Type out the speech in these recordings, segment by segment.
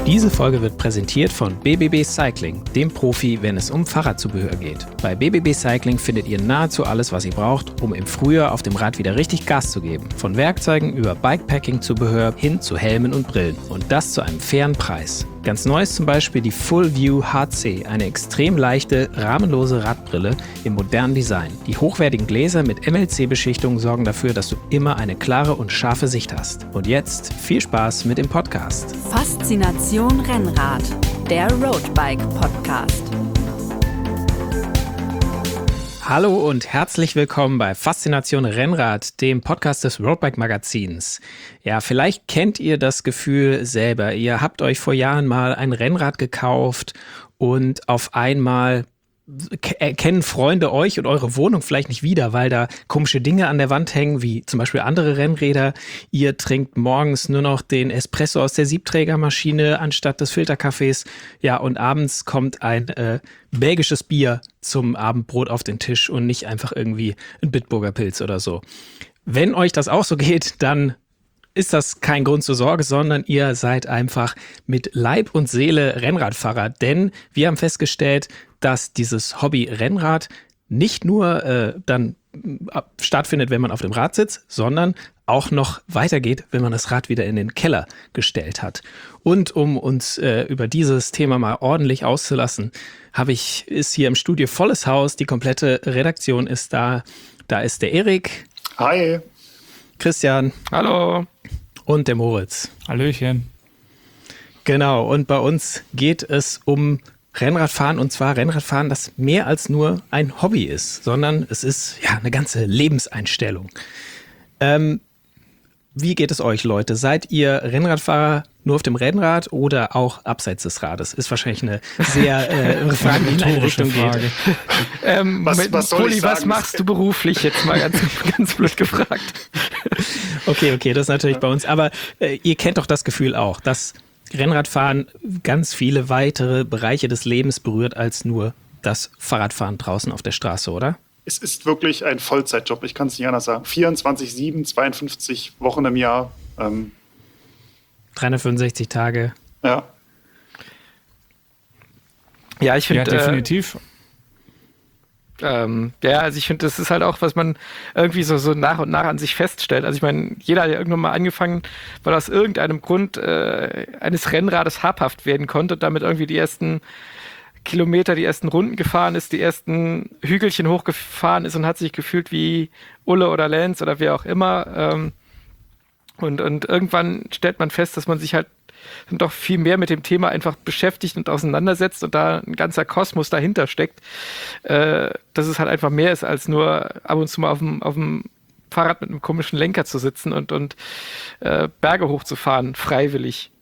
Diese Folge wird präsentiert von BBB Cycling, dem Profi, wenn es um Fahrradzubehör geht. Bei BBB Cycling findet ihr nahezu alles, was ihr braucht, um im Frühjahr auf dem Rad wieder richtig Gas zu geben. Von Werkzeugen über Bikepacking-Zubehör hin zu Helmen und Brillen. Und das zu einem fairen Preis. Ganz neu ist zum Beispiel die Full View HC, eine extrem leichte, rahmenlose Radbrille im modernen Design. Die hochwertigen Gläser mit MLC-Beschichtung sorgen dafür, dass du immer eine klare und scharfe Sicht hast. Und jetzt viel Spaß mit dem Podcast. Faszination Rennrad, der Roadbike Podcast. Hallo und herzlich willkommen bei Faszination Rennrad, dem Podcast des Roadbike Magazins. Ja, vielleicht kennt ihr das Gefühl selber. Ihr habt euch vor Jahren mal ein Rennrad gekauft und auf einmal erkennen Freunde euch und eure Wohnung vielleicht nicht wieder, weil da komische Dinge an der Wand hängen, wie zum Beispiel andere Rennräder. Ihr trinkt morgens nur noch den Espresso aus der Siebträgermaschine anstatt des Filterkaffees. Ja, und abends kommt ein belgisches Bier zum Abendbrot auf den Tisch und nicht einfach irgendwie ein Bitburger Pilz oder so. Wenn euch das auch so geht, dann ist das kein Grund zur Sorge, sondern ihr seid einfach mit Leib und Seele Rennradfahrer. Denn wir haben festgestellt, dass dieses Hobby Rennrad nicht nur dann stattfindet, wenn man auf dem Rad sitzt, sondern auch noch weitergeht, wenn man das Rad wieder in den Keller gestellt hat. Und um uns über dieses Thema mal ordentlich auszulassen, ist hier im Studio volles Haus, die komplette Redaktion ist da. Da ist der Erik. Hi. Christian. Hallo. Und der Moritz. Hallöchen. Genau, und bei uns geht es um Rennradfahren, und zwar Rennradfahren, das mehr als nur ein Hobby ist, sondern es ist ja eine ganze Lebenseinstellung. Wie geht es euch, Leute? Seid ihr Rennradfahrer nur auf dem Rennrad oder auch abseits des Rades? Ist wahrscheinlich eine sehr Frage, die in eine Richtung geht. Was machst du beruflich? Jetzt mal ganz blöd gefragt. Okay, das ist natürlich bei uns. Aber ihr kennt doch das Gefühl auch, dass Rennradfahren ganz viele weitere Bereiche des Lebens berührt als nur das Fahrradfahren draußen auf der Straße, oder? Es ist wirklich ein Vollzeitjob, ich kann es nicht anders sagen. 24/7, 52 Wochen im Jahr. 365 Tage. Ja. Ja, ich finde... Ja, definitiv. Also ich finde, das ist halt auch, was man irgendwie so nach und nach an sich feststellt. Also ich meine, jeder hat ja irgendwann mal angefangen, weil aus irgendeinem Grund eines Rennrades habhaft werden konnte und damit irgendwie die ersten Kilometer, die ersten Runden gefahren ist, die ersten Hügelchen hochgefahren ist und hat sich gefühlt wie Ulle oder Lenz oder wer auch immer. Und irgendwann stellt man fest, dass man sich halt doch viel mehr mit dem Thema einfach beschäftigt und auseinandersetzt und da ein ganzer Kosmos dahinter steckt, dass es halt einfach mehr ist, als nur ab und zu mal auf dem Fahrrad mit einem komischen Lenker zu sitzen und Berge hochzufahren, freiwillig.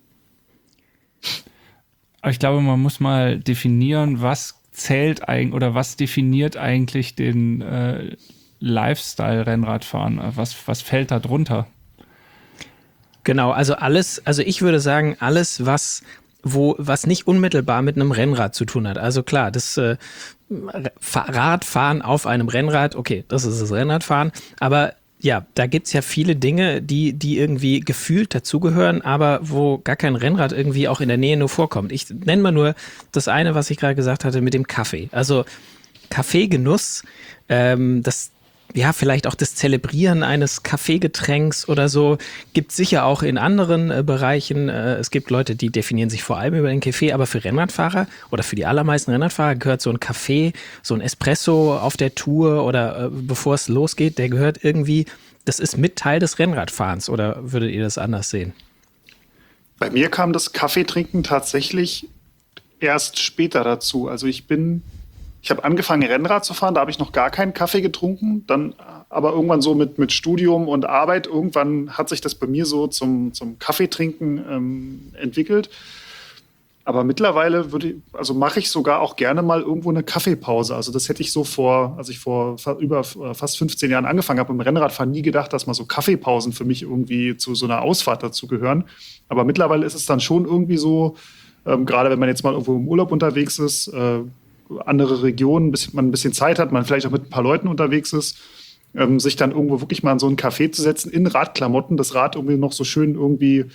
Ich glaube, man muss mal definieren, was zählt eigentlich oder was definiert eigentlich den Lifestyle-Rennradfahren? Was fällt da drunter? Genau, also ich würde sagen, alles, was nicht unmittelbar mit einem Rennrad zu tun hat. Also klar, das Radfahren auf einem Rennrad, okay, das ist das Rennradfahren, aber ja, da gibt's ja viele Dinge, die irgendwie gefühlt dazugehören, aber wo gar kein Rennrad irgendwie auch in der Nähe nur vorkommt. Ich nenne mal nur das eine, was ich gerade gesagt hatte mit dem Kaffee. Also Kaffeegenuss, vielleicht auch das Zelebrieren eines Kaffeegetränks oder so, gibt es sicher auch in anderen Bereichen. Es gibt Leute, die definieren sich vor allem über den Kaffee, aber für Rennradfahrer oder für die allermeisten Rennradfahrer gehört so ein Kaffee, so ein Espresso auf der Tour oder bevor es losgeht, der gehört irgendwie, das ist mit Teil des Rennradfahrens, oder würdet ihr das anders sehen? Bei mir kam das Kaffeetrinken tatsächlich erst später dazu. Also ich habe angefangen, Rennrad zu fahren, da habe ich noch gar keinen Kaffee getrunken. Dann aber irgendwann so mit Studium und Arbeit, irgendwann hat sich das bei mir so zum Kaffeetrinken entwickelt. Aber mittlerweile mache ich sogar auch gerne mal irgendwo eine Kaffeepause. Also das hätte ich so als ich vor über fast 15 Jahren angefangen habe im Rennradfahren, nie gedacht, dass mal so Kaffeepausen für mich irgendwie zu so einer Ausfahrt dazu gehören. Aber mittlerweile ist es dann schon irgendwie so, gerade wenn man jetzt mal irgendwo im Urlaub unterwegs ist, andere Regionen, man ein bisschen Zeit hat, man vielleicht auch mit ein paar Leuten unterwegs ist, sich dann irgendwo wirklich mal in so einen Café zu setzen, in Radklamotten, das Rad irgendwie noch so schön irgendwie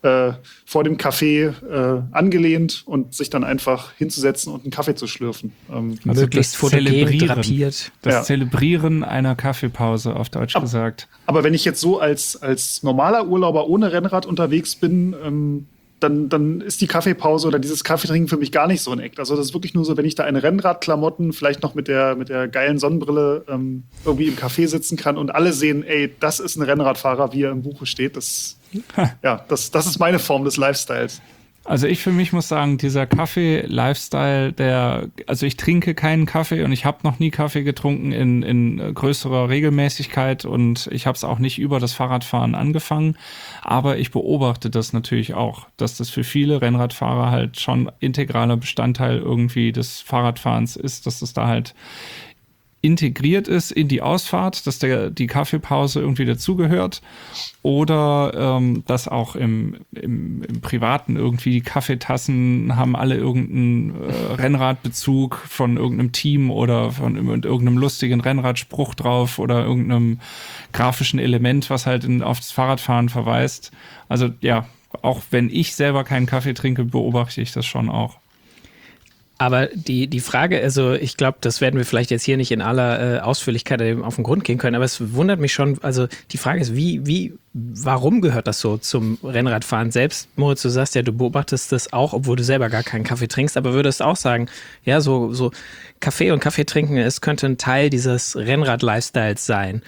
vor dem Café angelehnt und sich dann einfach hinzusetzen und einen Kaffee zu schlürfen. Möglichst fotogen, drapiert. Das Zelebrieren einer Kaffeepause, auf Deutsch gesagt. Aber wenn ich jetzt so als normaler Urlauber ohne Rennrad unterwegs bin, dann ist die Kaffeepause oder dieses Kaffeetrinken für mich gar nicht so ein Act. Also das ist wirklich nur so, wenn ich da in Rennradklamotten, vielleicht noch mit der geilen Sonnenbrille irgendwie im Café sitzen kann und alle sehen, ey, das ist ein Rennradfahrer, wie er im Buche steht. Das ist meine Form des Lifestyles. Also ich für mich muss sagen, dieser Kaffee-Lifestyle, also ich trinke keinen Kaffee und ich habe noch nie Kaffee getrunken in größerer Regelmäßigkeit und ich habe es auch nicht über das Fahrradfahren angefangen, aber ich beobachte das natürlich auch, dass das für viele Rennradfahrer halt schon integraler Bestandteil irgendwie des Fahrradfahrens ist, dass das da halt integriert ist in die Ausfahrt, dass die Kaffeepause irgendwie dazugehört oder dass auch im Privaten irgendwie die Kaffeetassen haben alle irgendeinen Rennradbezug von irgendeinem Team oder von irgendeinem lustigen Rennradspruch drauf oder irgendeinem grafischen Element, was halt auf das Fahrradfahren verweist. Also ja, auch wenn ich selber keinen Kaffee trinke, beobachte ich das schon auch. Aber die Frage, also ich glaube, das werden wir vielleicht jetzt hier nicht in aller Ausführlichkeit auf den Grund gehen können, aber es wundert mich schon, also die Frage ist, warum gehört das so zum Rennradfahren? Selbst, Moritz, du sagst ja, du beobachtest das auch, obwohl du selber gar keinen Kaffee trinkst, aber würdest auch sagen, ja, so Kaffee und Kaffee trinken, es könnte ein Teil dieses Rennrad-Lifestyles sein.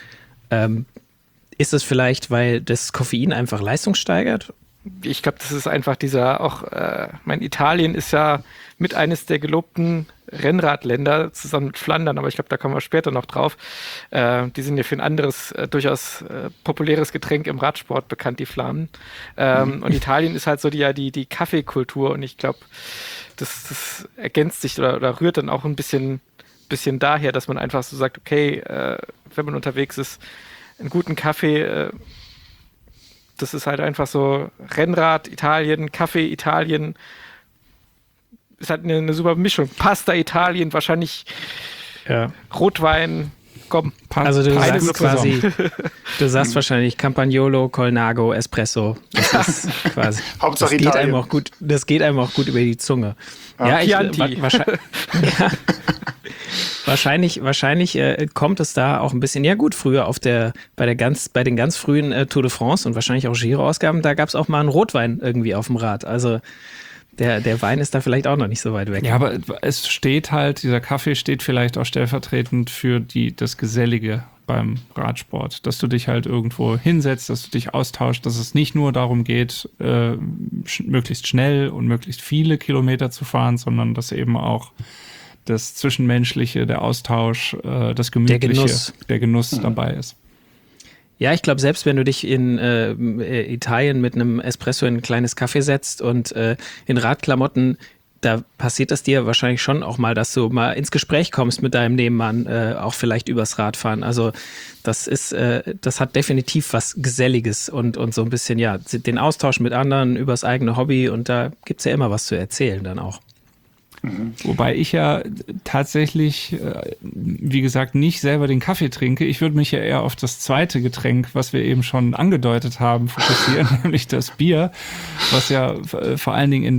Ist es vielleicht, weil das Koffein einfach Leistung steigert? Ich glaube, das ist einfach Italien ist ja mit eines der gelobten Rennradländer zusammen mit Flandern, aber ich glaube, da kommen wir später noch drauf. Die sind ja für ein anderes, durchaus populäres Getränk im Radsport bekannt, die Flamen. Und Italien ist halt so die Kaffeekultur und ich glaube, das ergänzt sich oder rührt dann auch ein bisschen daher, dass man einfach so sagt, okay, wenn man unterwegs ist, einen guten Kaffee, das ist halt einfach so Rennrad, Italien, Kaffee, Italien. Ist halt eine super Mischung. Pasta, Italien, wahrscheinlich Rotwein, komm. Also du sagst wahrscheinlich Campagnolo, Colnago, Espresso. Das ist quasi, Hauptsache das Italien. Das geht einem auch gut über die Zunge. Wahrscheinlich kommt es da auch ein bisschen, ja gut, früher bei den ganz frühen Tour de France und wahrscheinlich auch Giro-Ausgaben, da gab es auch mal einen Rotwein irgendwie auf dem Rad. Also der Wein ist da vielleicht auch noch nicht so weit weg. Ja, aber es steht halt, dieser Kaffee steht vielleicht auch stellvertretend für das Gesellige beim Radsport, dass du dich halt irgendwo hinsetzt, dass du dich austauschst, dass es nicht nur darum geht, möglichst schnell und möglichst viele Kilometer zu fahren, sondern dass eben auch das Zwischenmenschliche, der Austausch, das Gemütliche, der Genuss dabei ist. Ja, ich glaube, selbst wenn du dich in Italien mit einem Espresso in ein kleines Café setzt und in Radklamotten, da passiert das dir wahrscheinlich schon auch mal, dass du mal ins Gespräch kommst mit deinem Nebenmann, auch vielleicht übers Radfahren. Also das hat definitiv was Geselliges und so ein bisschen, ja, den Austausch mit anderen übers eigene Hobby und da gibt's ja immer was zu erzählen dann auch. Wobei ich ja tatsächlich, wie gesagt, nicht selber den Kaffee trinke. Ich würde mich ja eher auf das zweite Getränk, was wir eben schon angedeutet haben, fokussieren, nämlich das Bier, was ja vor allen Dingen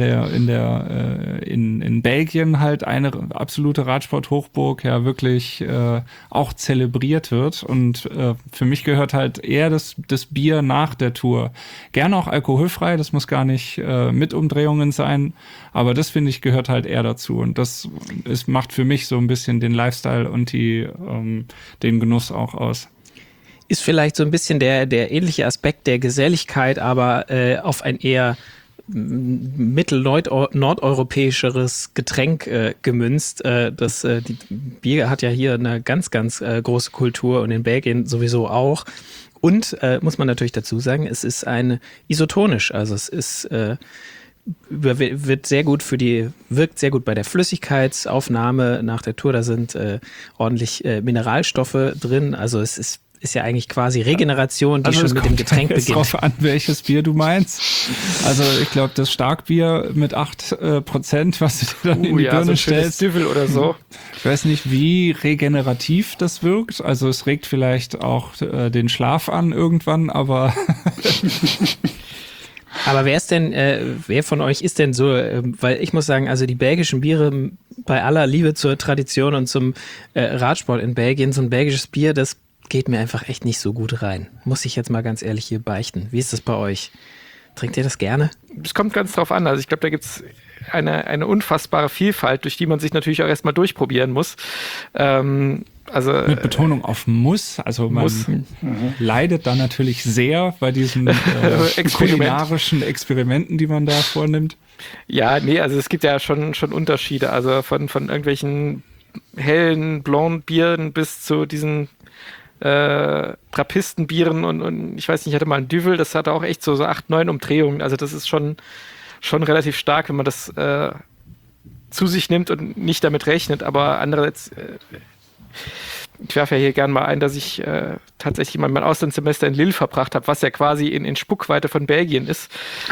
in Belgien halt eine absolute Radsport-Hochburg ja wirklich auch zelebriert wird. Und für mich gehört halt eher das Bier nach der Tour. Gerne auch alkoholfrei, das muss gar nicht mit Umdrehungen sein, aber das finde ich gehört halt eher dazu. Und das macht für mich so ein bisschen den Lifestyle und den Genuss auch aus. Ist vielleicht so ein bisschen der ähnliche Aspekt der Geselligkeit, aber auf ein eher mittel-nordeuropäischeres Getränk gemünzt. Die Bier hat ja hier eine ganz, ganz große Kultur und in Belgien sowieso auch. Und muss man natürlich dazu sagen, es ist isotonisch, also es ist wirkt sehr gut bei der Flüssigkeitsaufnahme nach der Tour. Da sind ordentlich Mineralstoffe drin. Also es ist ja eigentlich quasi Regeneration, die schon mit dem Getränk beginnt. Es kommt drauf an, welches Bier du meinst. Also ich glaube, das Starkbier mit 8%, was du dir dann in die Birne stellst. Düvel oder so. Ich weiß nicht, wie regenerativ das wirkt. Also es regt vielleicht auch den Schlaf an irgendwann, aber Aber wer von euch ist denn so, weil ich muss sagen, also die belgischen Biere, bei aller Liebe zur Tradition und zum Radsport in Belgien, so ein belgisches Bier, das geht mir einfach echt nicht so gut rein. Muss ich jetzt mal ganz ehrlich hier beichten. Wie ist das bei euch? Trinkt ihr das gerne? Es kommt ganz drauf an. Also ich glaube, da gibt es eine unfassbare Vielfalt, durch die man sich natürlich auch erstmal durchprobieren muss. Mit Betonung auf muss. Also man leidet da natürlich sehr bei diesen kulinarischen Experimenten, die man da vornimmt. Ja, nee, also es gibt ja schon Unterschiede. Also von irgendwelchen hellen, blauen Bieren bis zu diesen Trappistenbieren und ich weiß nicht, ich hatte mal ein Düvel, das hatte auch echt so 8, 9 Umdrehungen. Also das ist schon relativ stark, wenn man das zu sich nimmt und nicht damit rechnet. Aber andererseits, ich werfe ja hier gern mal ein, dass ich tatsächlich mal mein Auslandssemester in Lille verbracht habe, was ja quasi in Spuckweite von Belgien ist.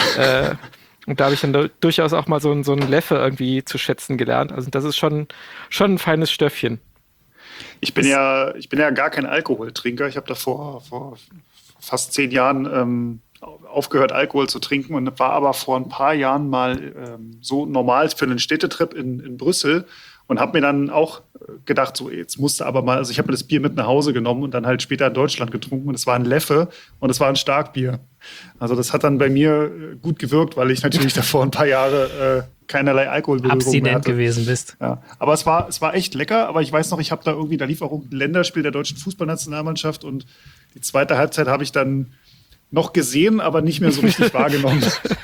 Und da habe ich dann durchaus auch mal so einen Leffe irgendwie zu schätzen gelernt. Also das ist schon ein feines Stöffchen. Ich bin ja gar kein Alkoholtrinker. Ich habe da vor fast 10 Jahren aufgehört, Alkohol zu trinken und war aber vor ein paar Jahren mal so normal für einen Städtetrip in Brüssel und habe mir dann auch gedacht, so jetzt musste aber mal, also ich habe mir das Bier mit nach Hause genommen und dann halt später in Deutschland getrunken und es war ein Leffe und es war ein Starkbier. Also das hat dann bei mir gut gewirkt, weil ich natürlich davor ein paar Jahre keinerlei Alkoholberührung mehr abstinent hatte. gewesen bist. Ja, aber es war echt lecker, aber ich weiß noch, da lief auch ein Länderspiel der deutschen Fußballnationalmannschaft und die zweite Halbzeit habe ich dann noch gesehen, aber nicht mehr so richtig wahrgenommen.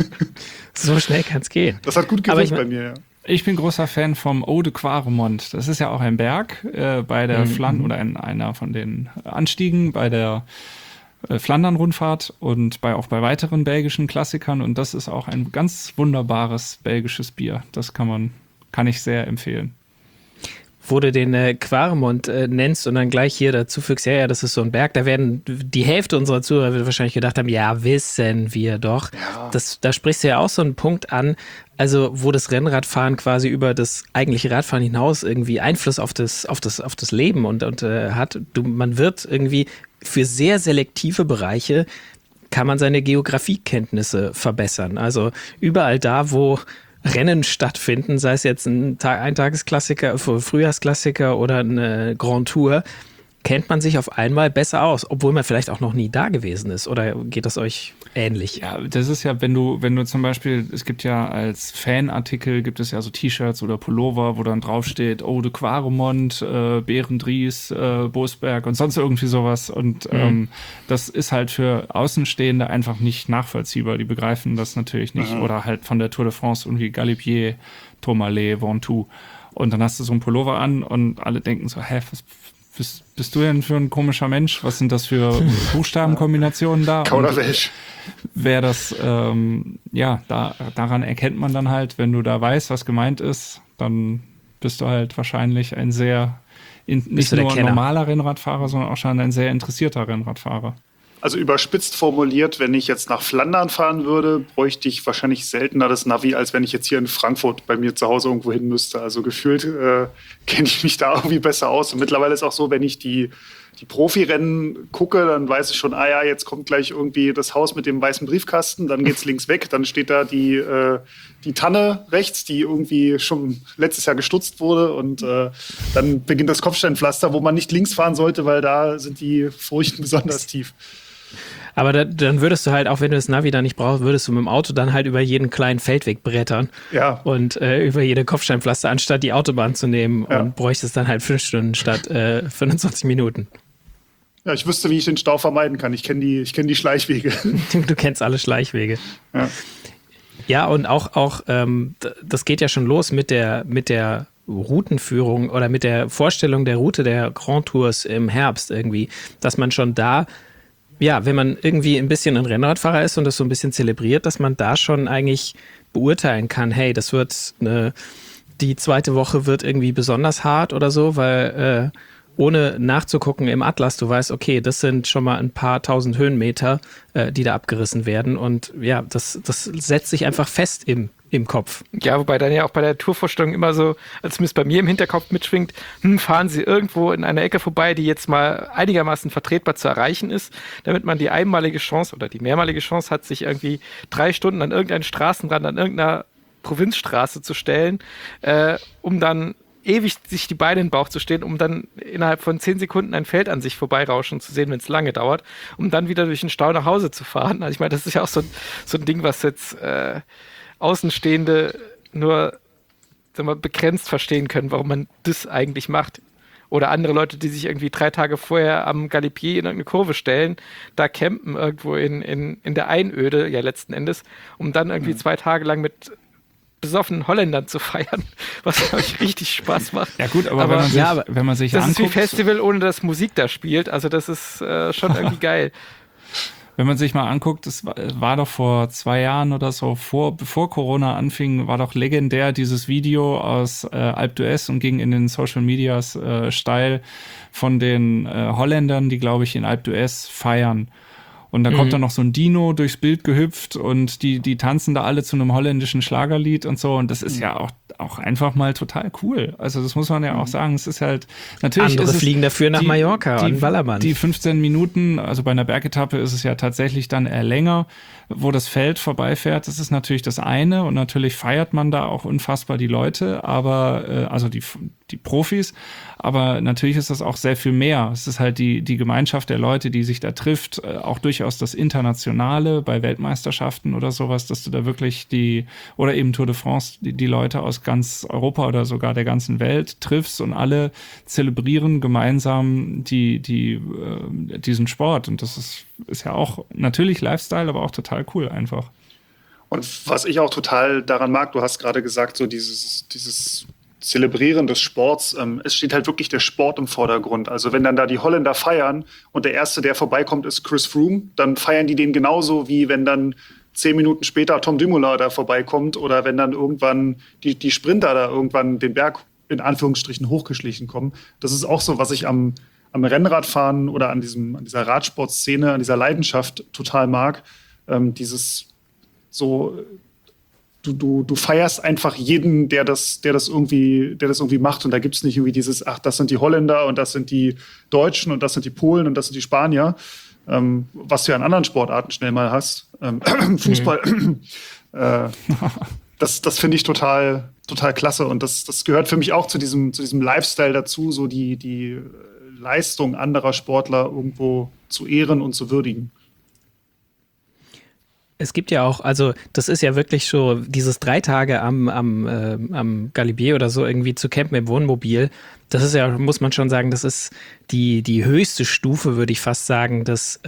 So schnell kann es gehen. Das hat gut gewirkt bei mir, ja. Ich bin großer Fan vom Eau de Quaremont. Das ist ja auch ein Berg bei der Flandern oder einer von den Anstiegen bei der Flandern-Rundfahrt und auch bei weiteren belgischen Klassikern. Und das ist auch ein ganz wunderbares belgisches Bier. Das kann ich sehr empfehlen. Wo du den Quaremont nennst und dann gleich hier dazu fügst, ja, das ist so ein Berg, da werden die Hälfte unserer Zuhörer wird wahrscheinlich gedacht haben, ja, wissen wir doch. Ja. Da sprichst du ja auch so einen Punkt an, also wo das Rennradfahren quasi über das eigentliche Radfahren hinaus irgendwie Einfluss auf das Leben und hat. Man wird irgendwie für sehr selektive Bereiche kann man seine Geografiekenntnisse verbessern. Also überall da, wo Rennen stattfinden, sei es jetzt ein Eintagesklassiker, Frühjahrsklassiker oder eine Grand Tour, kennt man sich auf einmal besser aus, obwohl man vielleicht auch noch nie da gewesen ist. Oder geht das euch ähnlich? Ja, das ist ja, wenn du zum Beispiel, es gibt ja als Fanartikel, gibt es ja so T-Shirts oder Pullover, wo dann draufsteht, Eau de Quaremont, Berendries, Bosberg und sonst irgendwie sowas. Und das ist halt für Außenstehende einfach nicht nachvollziehbar. Die begreifen das natürlich nicht. Oder halt von der Tour de France irgendwie Galibier, Tourmalet, Ventoux. Und dann hast du so einen Pullover an und alle denken so, was bist du denn für ein komischer Mensch? Was sind das für Buchstabenkombinationen da? Kauderwelsch. Wer das, daran erkennt man dann halt, wenn du da weißt, was gemeint ist, dann bist du halt wahrscheinlich ein nicht nur ein normaler Rennradfahrer, sondern auch schon ein sehr interessierter Rennradfahrer. Also überspitzt formuliert, wenn ich jetzt nach Flandern fahren würde, bräuchte ich wahrscheinlich seltener das Navi, als wenn ich jetzt hier in Frankfurt bei mir zu Hause irgendwo hin müsste. Also gefühlt kenne ich mich da irgendwie besser aus. Und mittlerweile ist auch so, wenn ich die Profirennen gucke, dann weiß ich schon, jetzt kommt gleich irgendwie das Haus mit dem weißen Briefkasten, dann geht's links weg, dann steht da die Tanne rechts, die irgendwie schon letztes Jahr gestutzt wurde und dann beginnt das Kopfsteinpflaster, wo man nicht links fahren sollte, weil da sind die Furchen besonders tief. Aber dann würdest du halt, auch wenn du das Navi da nicht brauchst, würdest du mit dem Auto dann halt über jeden kleinen Feldweg brettern. Ja. Und über jede Kopfsteinpflaster, anstatt die Autobahn zu nehmen und bräuchtest dann halt 5 Stunden statt 25 Minuten. Ja, ich wüsste, wie ich den Stau vermeiden kann. Ich kenne die Schleichwege. Du kennst alle Schleichwege. Ja, ja, und auch das geht ja schon los mit der Routenführung oder mit der Vorstellung der Route der Grand Tours im Herbst irgendwie, dass man schon da, ja, wenn man irgendwie ein bisschen ein Rennradfahrer ist und das so ein bisschen zelebriert, dass man da schon eigentlich beurteilen kann, hey, das wird die zweite Woche wird irgendwie besonders hart oder so, weil ohne nachzugucken im Atlas, du weißt, okay, das sind schon mal ein paar 1000 Höhenmeter, die da abgerissen werden und ja, das setzt sich einfach fest im im Kopf. Ja, wobei dann ja auch bei der Tourvorstellung immer so, als zumindest bei mir im Hinterkopf mitschwingt, fahren Sie irgendwo in einer Ecke vorbei, die jetzt mal einigermaßen vertretbar zu erreichen ist, damit man die einmalige Chance oder die mehrmalige Chance hat, sich irgendwie 3 Stunden an irgendeinen Straßenrand, an irgendeiner Provinzstraße zu stellen, um dann ewig sich die Beine in den Bauch zu stehen, um dann innerhalb von 10 Sekunden ein Feld an sich vorbeirauschen zu sehen, wenn es lange dauert, um dann wieder durch den Stau nach Hause zu fahren. Also ich meine, das ist ja auch so ein Ding, was jetzt Außenstehende nur begrenzt verstehen können, warum man das eigentlich macht. Oder andere Leute, die sich irgendwie 3 Tage vorher am Galibier in irgendeine Kurve stellen, da campen irgendwo in der Einöde, ja letzten Endes, um dann irgendwie 2 Tage lang mit besoffenen Holländern zu feiern, was euch richtig Spaß macht. Ja gut, aber wenn man sich das anguckt... Das ist wie Festival, ohne dass Musik da spielt. Also das ist schon irgendwie geil. Wenn man sich mal anguckt, es war doch vor 2 Jahren oder so, bevor Corona anfing, war doch legendär dieses Video aus Alpe d'Huez und ging in den Social Medias steil von den Holländern, die, glaube ich, in Alpe d'Huez feiern. Und da kommt dann noch so ein Dino durchs Bild gehüpft und die tanzen da alle zu einem holländischen Schlagerlied und so. Und das ist ja auch einfach mal total cool. Also das muss man ja auch sagen. Es ist halt, natürlich andere ist es fliegen dafür nach Mallorca und Ballermann. Die 15 Minuten, also bei einer Bergetappe ist es ja tatsächlich dann eher länger, wo das Feld vorbeifährt. Das ist natürlich das eine. Und natürlich feiert man da auch unfassbar die Leute, aber also die Profis. Aber natürlich ist das auch sehr viel mehr. Es ist halt die Gemeinschaft der Leute, die sich da trifft, auch durchaus das Internationale bei Weltmeisterschaften oder sowas, dass du da wirklich oder eben Tour de France, die Leute aus ganz Europa oder sogar der ganzen Welt triffst und alle zelebrieren gemeinsam diesen Sport. Und das ist ja auch natürlich Lifestyle, aber auch total cool einfach. Und was ich auch total daran mag, du hast gerade gesagt, so dieses Zelebrieren des Sports, es steht halt wirklich der Sport im Vordergrund. Also wenn dann da die Holländer feiern und der Erste, der vorbeikommt, ist Chris Froome, dann feiern die den genauso, wie wenn dann 10 Minuten später Tom Dumoulin da vorbeikommt oder wenn dann irgendwann die Sprinter da irgendwann den Berg in Anführungsstrichen hochgeschlichen kommen. Das ist auch so, was ich am Rennradfahren oder an dieser Radsportszene, an dieser Leidenschaft total mag. Dieses so... Du feierst einfach jeden, der das irgendwie macht. Und da gibt es nicht irgendwie dieses, ach, das sind die Holländer und das sind die Deutschen und das sind die Polen und das sind die Spanier, was du ja in anderen Sportarten schnell mal hast. Fußball, das finde ich total klasse. Und das gehört für mich auch zu diesem Lifestyle dazu, so die Leistung anderer Sportler irgendwo zu ehren und zu würdigen. Es gibt ja auch, also das ist ja wirklich so, dieses 3 Tage am Galibier oder so irgendwie zu campen im Wohnmobil, das ist ja, muss man schon sagen, das ist die höchste Stufe, würde ich fast sagen, des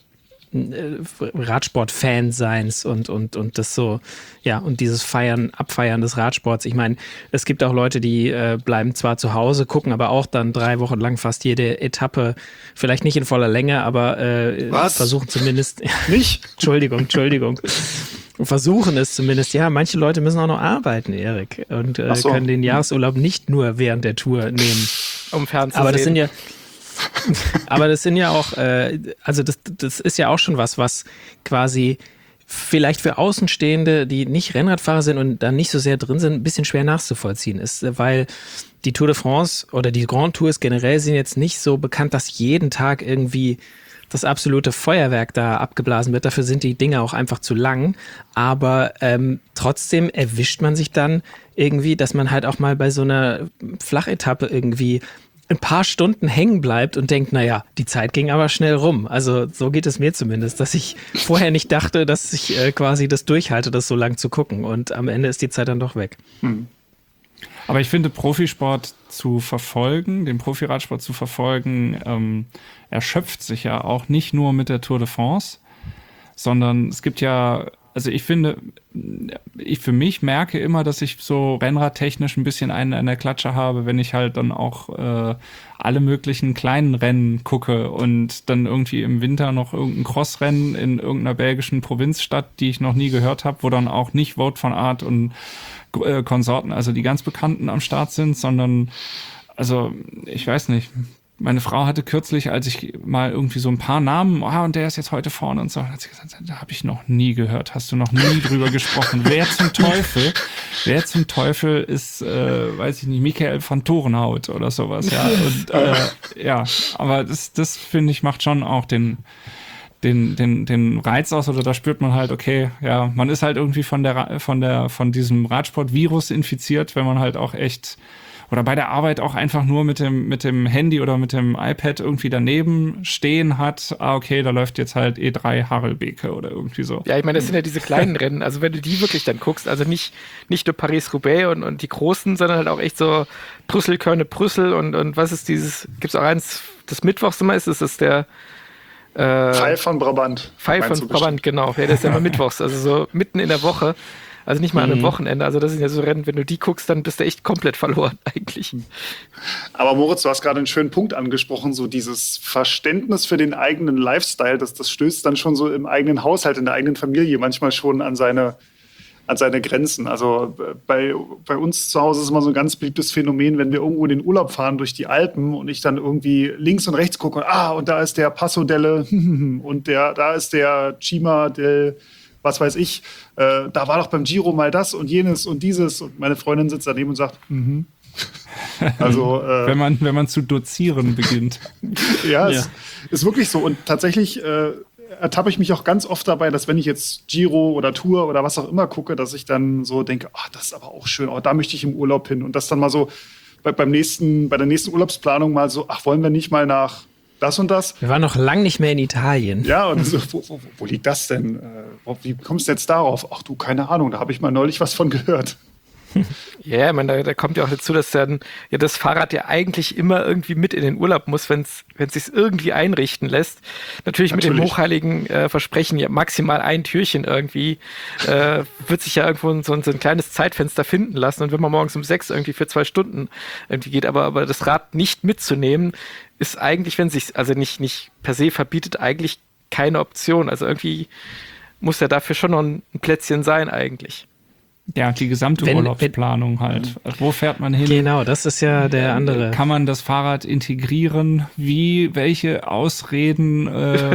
Radsport-Fanseins und das so, ja, und dieses Abfeiern des Radsports. Ich meine, es gibt auch Leute, die bleiben zwar zu Hause, gucken aber auch dann 3 Wochen lang fast jede Etappe, vielleicht nicht in voller Länge, aber versuchen zumindest. Nicht? Entschuldigung. Versuchen es zumindest. Ja, manche Leute müssen auch noch arbeiten, Erik, und können den Jahresurlaub nicht nur während der Tour nehmen. Um fernzusehen. Aber das sind ja auch, also das ist ja auch schon was quasi vielleicht für Außenstehende, die nicht Rennradfahrer sind und da nicht so sehr drin sind, ein bisschen schwer nachzuvollziehen ist, weil die Tour de France oder die Grand Tours generell sind jetzt nicht so bekannt, dass jeden Tag irgendwie das absolute Feuerwerk da abgeblasen wird. Dafür sind die Dinge auch einfach zu lang. Aber trotzdem erwischt man sich dann irgendwie, dass man halt auch mal bei so einer Flachetappe irgendwie ein paar Stunden hängen bleibt und denkt, naja, die Zeit ging aber schnell rum. Also so geht es mir zumindest, dass ich vorher nicht dachte, dass ich quasi das durchhalte, das so lang zu gucken. Und am Ende ist die Zeit dann doch weg. Aber ich finde, Profisport zu verfolgen, den Profiradsport zu verfolgen, erschöpft sich ja auch nicht nur mit der Tour de France, sondern es gibt ja, also ich finde, ich für mich merke immer, dass ich so rennradtechnisch ein bisschen einen an der Klatsche habe, wenn ich halt dann auch alle möglichen kleinen Rennen gucke und dann irgendwie im Winter noch irgendein Crossrennen in irgendeiner belgischen Provinzstadt, die ich noch nie gehört habe, wo dann auch nicht Wout van Aert und Konsorten, also die ganz Bekannten am Start sind, sondern, also ich weiß nicht, meine Frau hatte kürzlich, als ich mal irgendwie so ein paar Namen, und der ist jetzt heute vorne und so, hat sie gesagt, da habe ich noch nie gehört, hast du noch nie drüber gesprochen. Wer zum Teufel ist, weiß ich nicht, Michael van Torenhout oder sowas, ja. Und aber das finde ich macht schon auch den Reiz aus, oder da spürt man halt, okay, ja, man ist halt irgendwie von diesem Radsport-Virus infiziert, wenn man halt auch echt oder bei der Arbeit auch einfach nur mit dem Handy oder mit dem iPad irgendwie daneben stehen hat, okay, da läuft jetzt halt E3 Harelbeke oder irgendwie so. Ja, ich meine, das sind ja diese kleinen Rennen, also wenn du die wirklich dann guckst, also nicht nur Paris-Roubaix und die großen, sondern halt auch echt so Brüssel, Köln-Brüssel und was ist dieses, gibt's auch eins, das Mittwochs immer ist das der Pfeil von Brabant. Pfeil von Brabant, genau. Ja, das ist ja immer mittwochs, also so mitten in der Woche. Also nicht mal an einem Wochenende. Also das sind ja so Rennen, wenn du die guckst, dann bist du echt komplett verloren eigentlich. Aber Moritz, du hast gerade einen schönen Punkt angesprochen, so dieses Verständnis für den eigenen Lifestyle, das stößt dann schon so im eigenen Haushalt, in der eigenen Familie manchmal schon an seine Grenzen. Also bei uns zu Hause ist immer so ein ganz beliebtes Phänomen, wenn wir irgendwo in den Urlaub fahren durch die Alpen und ich dann irgendwie links und rechts gucke und da ist der Passo delle und da ist der Cima del was weiß ich, da war doch beim Giro mal das und jenes und dieses und meine Freundin sitzt daneben und sagt, Also wenn man zu dozieren beginnt. Ja, es ist wirklich so und tatsächlich ertappe ich mich auch ganz oft dabei, dass wenn ich jetzt Giro oder Tour oder was auch immer gucke, dass ich dann so denke, das ist aber auch schön, da möchte ich im Urlaub hin und das dann mal so bei der nächsten Urlaubsplanung mal so, wollen wir nicht mal nach das und das. Wir waren noch lang nicht mehr in Italien. Ja, und so, wo liegt das denn? Wie kommst du jetzt darauf? Du, keine Ahnung, da habe ich mal neulich was von gehört. Ja, da kommt ja auch dazu, dass dann das Fahrrad ja eigentlich immer irgendwie mit in den Urlaub muss, wenn es sich irgendwie einrichten lässt. Natürlich mit dem hochheiligen Versprechen, ja maximal ein Türchen irgendwie, wird sich ja irgendwo so ein kleines Zeitfenster finden lassen. Und wenn man morgens um 6 irgendwie für 2 Stunden irgendwie geht, aber das Rad nicht mitzunehmen, ist eigentlich, wenn es sich also nicht per se verbietet, eigentlich keine Option. Also irgendwie muss ja dafür schon noch ein Plätzchen sein eigentlich. Ja, die gesamte Urlaubsplanung halt. Wo fährt man hin? Genau, das ist ja der andere. Kann man das Fahrrad integrieren? Welche Ausreden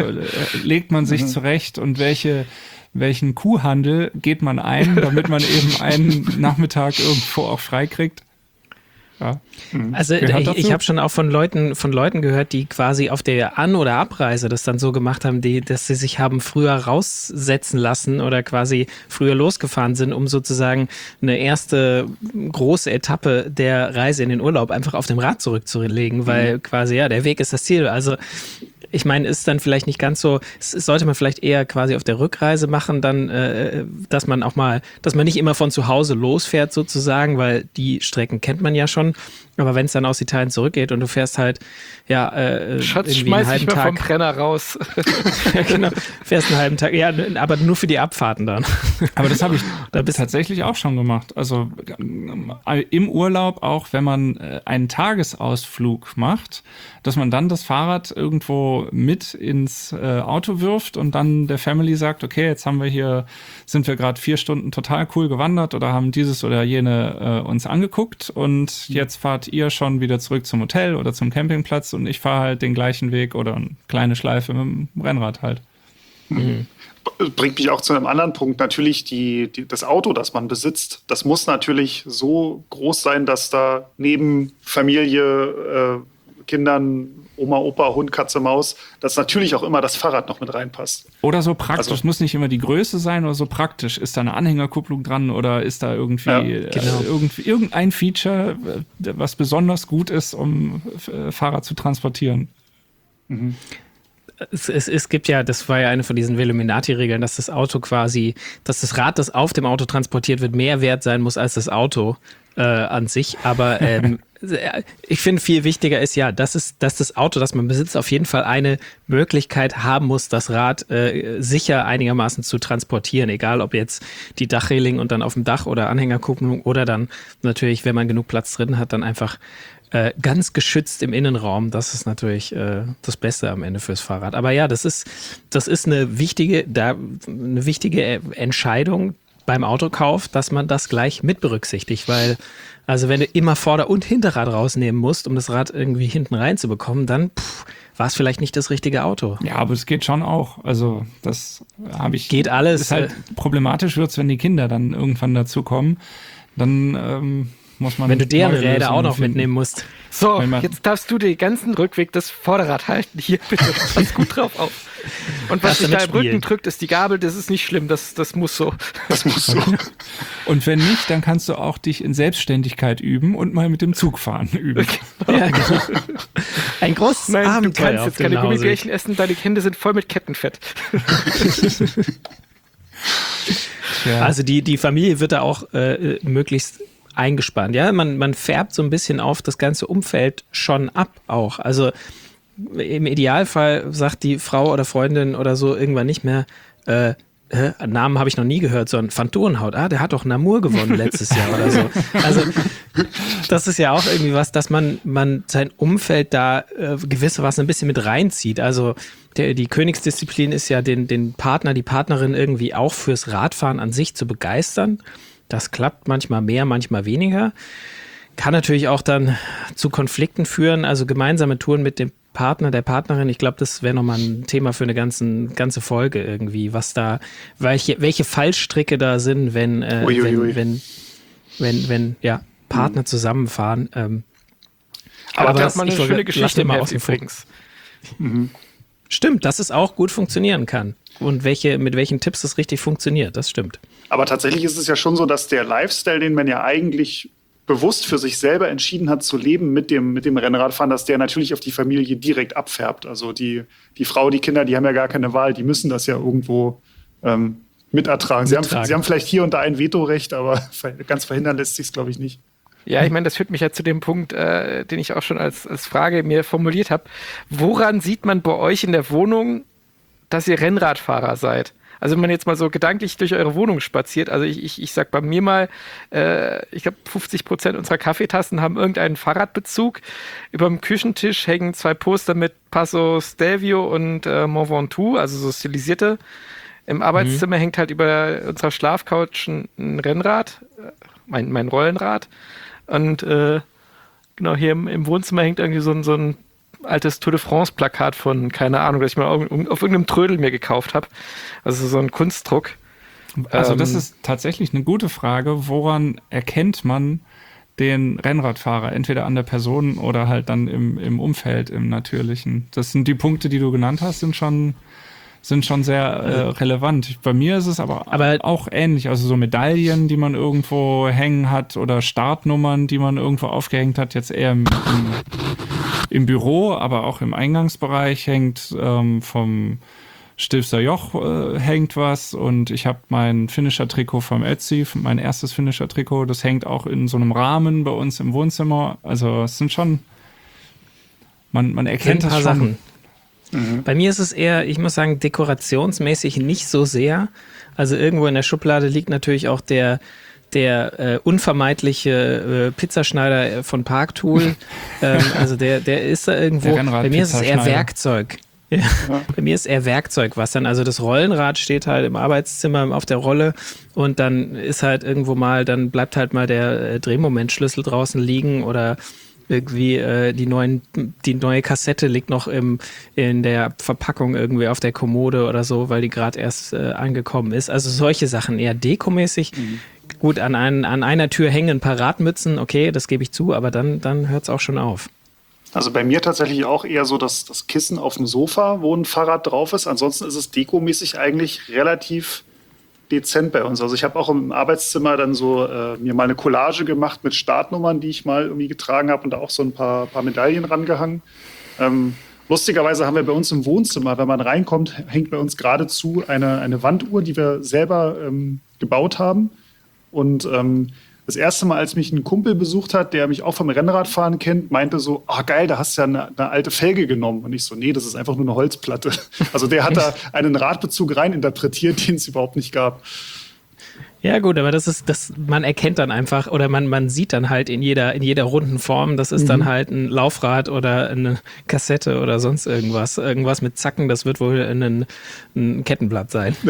legt man sich zurecht und welchen Kuhhandel geht man ein, damit man eben einen Nachmittag irgendwo auch frei kriegt? Ja. Also ich habe schon auch von Leuten gehört, die quasi auf der An- oder Abreise das dann so gemacht haben, dass sie sich haben früher raussetzen lassen oder quasi früher losgefahren sind, um sozusagen eine erste große Etappe der Reise in den Urlaub einfach auf dem Rad zurückzulegen, weil quasi der Weg ist das Ziel. Also ich meine, ist dann vielleicht nicht ganz so, sollte man vielleicht eher quasi auf der Rückreise machen, dann, dass man nicht immer von zu Hause losfährt sozusagen, weil die Strecken kennt man ja schon. Aber wenn es dann aus Italien zurückgeht und du fährst halt, Schatz, schmeiß dich mal vom Brenner raus. Ja, genau. Fährst einen halben Tag, ja, aber nur für die Abfahrten dann. Aber das habe ich tatsächlich auch schon gemacht. Also im Urlaub, auch wenn man einen Tagesausflug macht, dass man dann das Fahrrad irgendwo mit ins Auto wirft und dann der Family sagt, okay, jetzt sind wir gerade 4 Stunden total cool gewandert oder haben dieses oder jene uns angeguckt und jetzt fahrt ihr schon wieder zurück zum Hotel oder zum Campingplatz und ich fahre halt den gleichen Weg oder eine kleine Schleife mit dem Rennrad halt. Mhm. Bringt mich auch zu einem anderen Punkt. Natürlich das Auto, das man besitzt, das muss natürlich so groß sein, dass da neben Familie, Kindern, Oma, Opa, Hund, Katze, Maus, dass natürlich auch immer das Fahrrad noch mit reinpasst. Oder so praktisch, also, muss nicht immer die Größe sein oder so praktisch. Ist da eine Anhängerkupplung dran oder ist da irgendwie, irgendein Feature, was besonders gut ist, um Fahrrad zu transportieren? Mhm. Es gibt ja, das war ja eine von diesen Veluminati-Regeln, dass das Rad, das auf dem Auto transportiert wird, mehr wert sein muss als das Auto an sich. Aber ich finde, viel wichtiger ist dass das Auto, das man besitzt, auf jeden Fall eine Möglichkeit haben muss, das Rad sicher einigermaßen zu transportieren. Egal, ob jetzt die Dachreling und dann auf dem Dach oder Anhängerkupplung oder dann natürlich, wenn man genug Platz drin hat, dann einfach ganz geschützt im Innenraum. Das ist natürlich das Beste am Ende fürs Fahrrad. Aber ja, das ist eine wichtige Entscheidung, beim Autokauf, dass man das gleich mit berücksichtigt, weil also wenn du immer Vorder- und Hinterrad rausnehmen musst, um das Rad irgendwie hinten reinzubekommen, dann war es vielleicht nicht das richtige Auto. Ja, aber es geht schon auch. Also das habe ich. Geht alles. Ist halt problematisch wird's, wenn die Kinder dann irgendwann dazukommen. Dann muss man. Wenn du deren neue Räder Lösungen auch noch finden. mitnehmen musst. So, jetzt darfst du den ganzen Rückweg das Vorderrad halten. Hier, bitte. Pass gut drauf auf. Und was Darfst du dich da im mitspielen. Rücken drückt, ist die Gabel. Das ist nicht schlimm. Das muss so. Das muss so. Und wenn nicht, dann kannst du auch dich in Selbstständigkeit üben und mal mit dem Zug fahren üben. Ja, genau. Ein großes Nein, du Abenteuer kannst auf jetzt dem keine Nachhauseweg. Gummibärchen essen. Deine Hände sind voll mit Kettenfett. Ja. Also die Familie wird da auch möglichst eingespannt. Ja, man färbt so ein bisschen auf das ganze Umfeld schon ab auch. Also im Idealfall sagt die Frau oder Freundin oder so irgendwann nicht mehr, Namen habe ich noch nie gehört, sondern Phantonhaut. Der hat doch Namur gewonnen letztes Jahr oder so. Also das ist ja auch irgendwie was, dass man sein Umfeld da gewissermaßen ein bisschen mit reinzieht. Also die Königsdisziplin ist ja den Partner, die Partnerin irgendwie auch fürs Radfahren an sich zu begeistern. Das klappt manchmal mehr, manchmal weniger. Kann natürlich auch dann zu Konflikten führen. Also gemeinsame Touren mit dem Partner, der Partnerin. Ich glaube, das wäre nochmal ein Thema für eine ganze Folge irgendwie, was da, welche Fallstricke da sind, wenn Partner zusammenfahren. Aber das ist mal ich eine wollte- schöne lass Geschichte dir mal im außen Heft vor. übrigens. Stimmt, dass es auch gut funktionieren kann. Und mit welchen Tipps es richtig funktioniert, das stimmt. Aber tatsächlich ist es ja schon so, dass der Lifestyle, den man ja eigentlich bewusst für sich selber entschieden hat zu leben mit dem Rennradfahren, dass der natürlich auf die Familie direkt abfärbt. Also die Frau, die Kinder, die haben ja gar keine Wahl, die müssen das ja irgendwo mitertragen. Sie haben vielleicht hier und da ein Vetorecht, aber ganz verhindern lässt sich es, glaube ich, nicht. Ja, ich meine, das führt mich ja zu dem Punkt, den ich auch schon als Frage mir formuliert habe. Woran sieht man bei euch in der Wohnung, dass ihr Rennradfahrer seid? Also wenn man jetzt mal so gedanklich durch eure Wohnung spaziert, also ich sag bei mir mal, ich glaube 50% unserer Kaffeetassen haben irgendeinen Fahrradbezug. Über dem Küchentisch hängen 2 Poster mit Passo Stelvio und Mont Ventoux, also so stilisierte. Im Arbeitszimmer hängt halt über unserer Schlafcouch ein Rennrad, mein Rollenrad. Und genau hier im Wohnzimmer hängt irgendwie so ein altes Tour de France-Plakat von, keine Ahnung, das ich mal auf irgendeinem Trödel mir gekauft habe. Also so ein Kunstdruck. Also das ist tatsächlich eine gute Frage. Woran erkennt man den Rennradfahrer? Entweder an der Person oder halt dann im Umfeld, im Natürlichen. Das sind die Punkte, die du genannt hast, sind schon sehr relevant. Bei mir ist es aber auch ähnlich. Also so Medaillen, die man irgendwo hängen hat oder Startnummern, die man irgendwo aufgehängt hat, jetzt eher im Büro, aber auch im Eingangsbereich hängt vom Stilfser Joch hängt was und ich habe mein Finisher-Trikot vom Etsy, mein erstes Finisher-Trikot, das hängt auch in so einem Rahmen bei uns im Wohnzimmer. Also es sind schon, man erkennt ein paar das schon. Sachen. Bei mir ist es eher, ich muss sagen, dekorationsmäßig nicht so sehr. Also irgendwo in der Schublade liegt natürlich auch der unvermeidliche Pizzaschneider von Parktool. Also der ist da irgendwo. Bei mir ist es eher Werkzeug. Ja. Bei mir ist eher Werkzeug, was dann, also das Rollenrad steht halt im Arbeitszimmer auf der Rolle und dann ist halt irgendwo mal, dann bleibt halt mal der Drehmomentschlüssel draußen liegen oder irgendwie die neue Kassette liegt noch in der Verpackung irgendwie auf der Kommode oder so, weil die gerade erst angekommen ist. Also solche Sachen eher dekomäßig. Gut, an einer Tür hängen ein paar Radmützen, okay, das gebe ich zu, aber dann hört es auch schon auf. Also bei mir tatsächlich auch eher so das Kissen auf dem Sofa, wo ein Fahrrad drauf ist. Ansonsten ist es dekomäßig eigentlich relativ dezent bei uns. Also ich habe auch im Arbeitszimmer dann so mir mal eine Collage gemacht mit Startnummern, die ich mal irgendwie getragen habe und da auch so ein paar Medaillen rangehangen. Lustigerweise haben wir bei uns im Wohnzimmer, wenn man reinkommt, hängt bei uns geradezu eine Wanduhr, die wir selber gebaut haben. Und das erste Mal, als mich ein Kumpel besucht hat, der mich auch vom Rennradfahren kennt, meinte so, geil, da hast du ja eine alte Felge genommen. Und ich so, nee, das ist einfach nur eine Holzplatte. Also der hat da einen Radbezug reininterpretiert, den es überhaupt nicht gab. Ja gut, aber man erkennt dann einfach oder man sieht dann halt in jeder runden Form, das ist dann halt ein Laufrad oder eine Kassette oder sonst irgendwas. Irgendwas mit Zacken, das wird wohl ein Kettenblatt sein. Ja.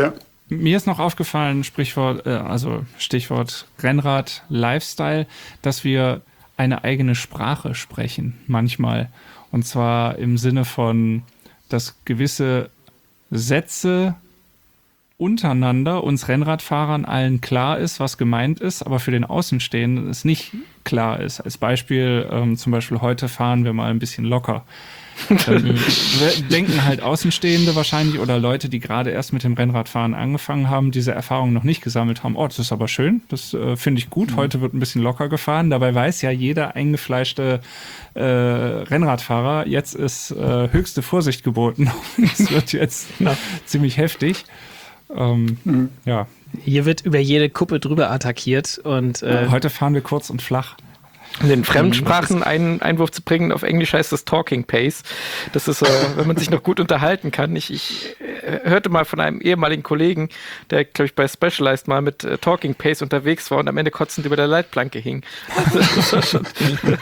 Mir ist noch aufgefallen, Stichwort Rennrad Lifestyle, dass wir eine eigene Sprache sprechen manchmal. Und zwar im Sinne von, dass gewisse Sätze untereinander uns Rennradfahrern allen klar ist, was gemeint ist, aber für den Außenstehenden es nicht klar ist. Als Beispiel, zum Beispiel heute fahren wir mal ein bisschen locker. Dann denken halt Außenstehende wahrscheinlich oder Leute, die gerade erst mit dem Rennradfahren angefangen haben, diese Erfahrung noch nicht gesammelt haben. Oh, das ist aber schön, das finde ich gut. Heute wird ein bisschen locker gefahren. Dabei weiß ja jeder eingefleischte Rennradfahrer, jetzt ist höchste Vorsicht geboten. Es wird jetzt ziemlich heftig. Ja. Hier wird über jede Kuppe drüber attackiert und heute fahren wir kurz und flach. In den Fremdsprachen einen Einwurf zu bringen, auf Englisch heißt das Talking Pace. Das ist, wenn man sich noch gut unterhalten kann. Ich hörte mal von einem ehemaligen Kollegen, der, glaube ich, bei Specialized mal mit Talking Pace unterwegs war und am Ende kotzend über der Leitplanke hing. Das war schon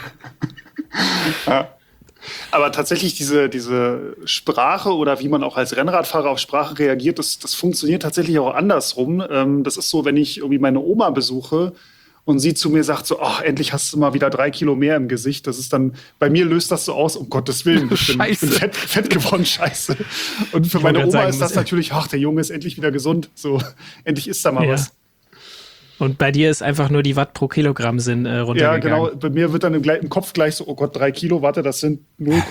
ja. Aber tatsächlich diese Sprache oder wie man auch als Rennradfahrer auf Sprache reagiert, das funktioniert tatsächlich auch andersrum. Das ist so, wenn ich irgendwie meine Oma besuche und sie zu mir sagt so, ach, endlich hast du mal wieder 3 Kilo mehr im Gesicht. Das ist dann, bei mir löst das so aus, um Gottes Willen, ich bin fett geworden, scheiße. Und für meine Oma ist das natürlich, ach, der Junge ist endlich wieder gesund. So, endlich isst da mal was. Und bei dir ist einfach nur die Watt pro Kilogramm sind runtergegangen. Ja, genau. Bei mir wird dann im Kopf gleich so, oh Gott, 3 Kilo, warte, das sind 0,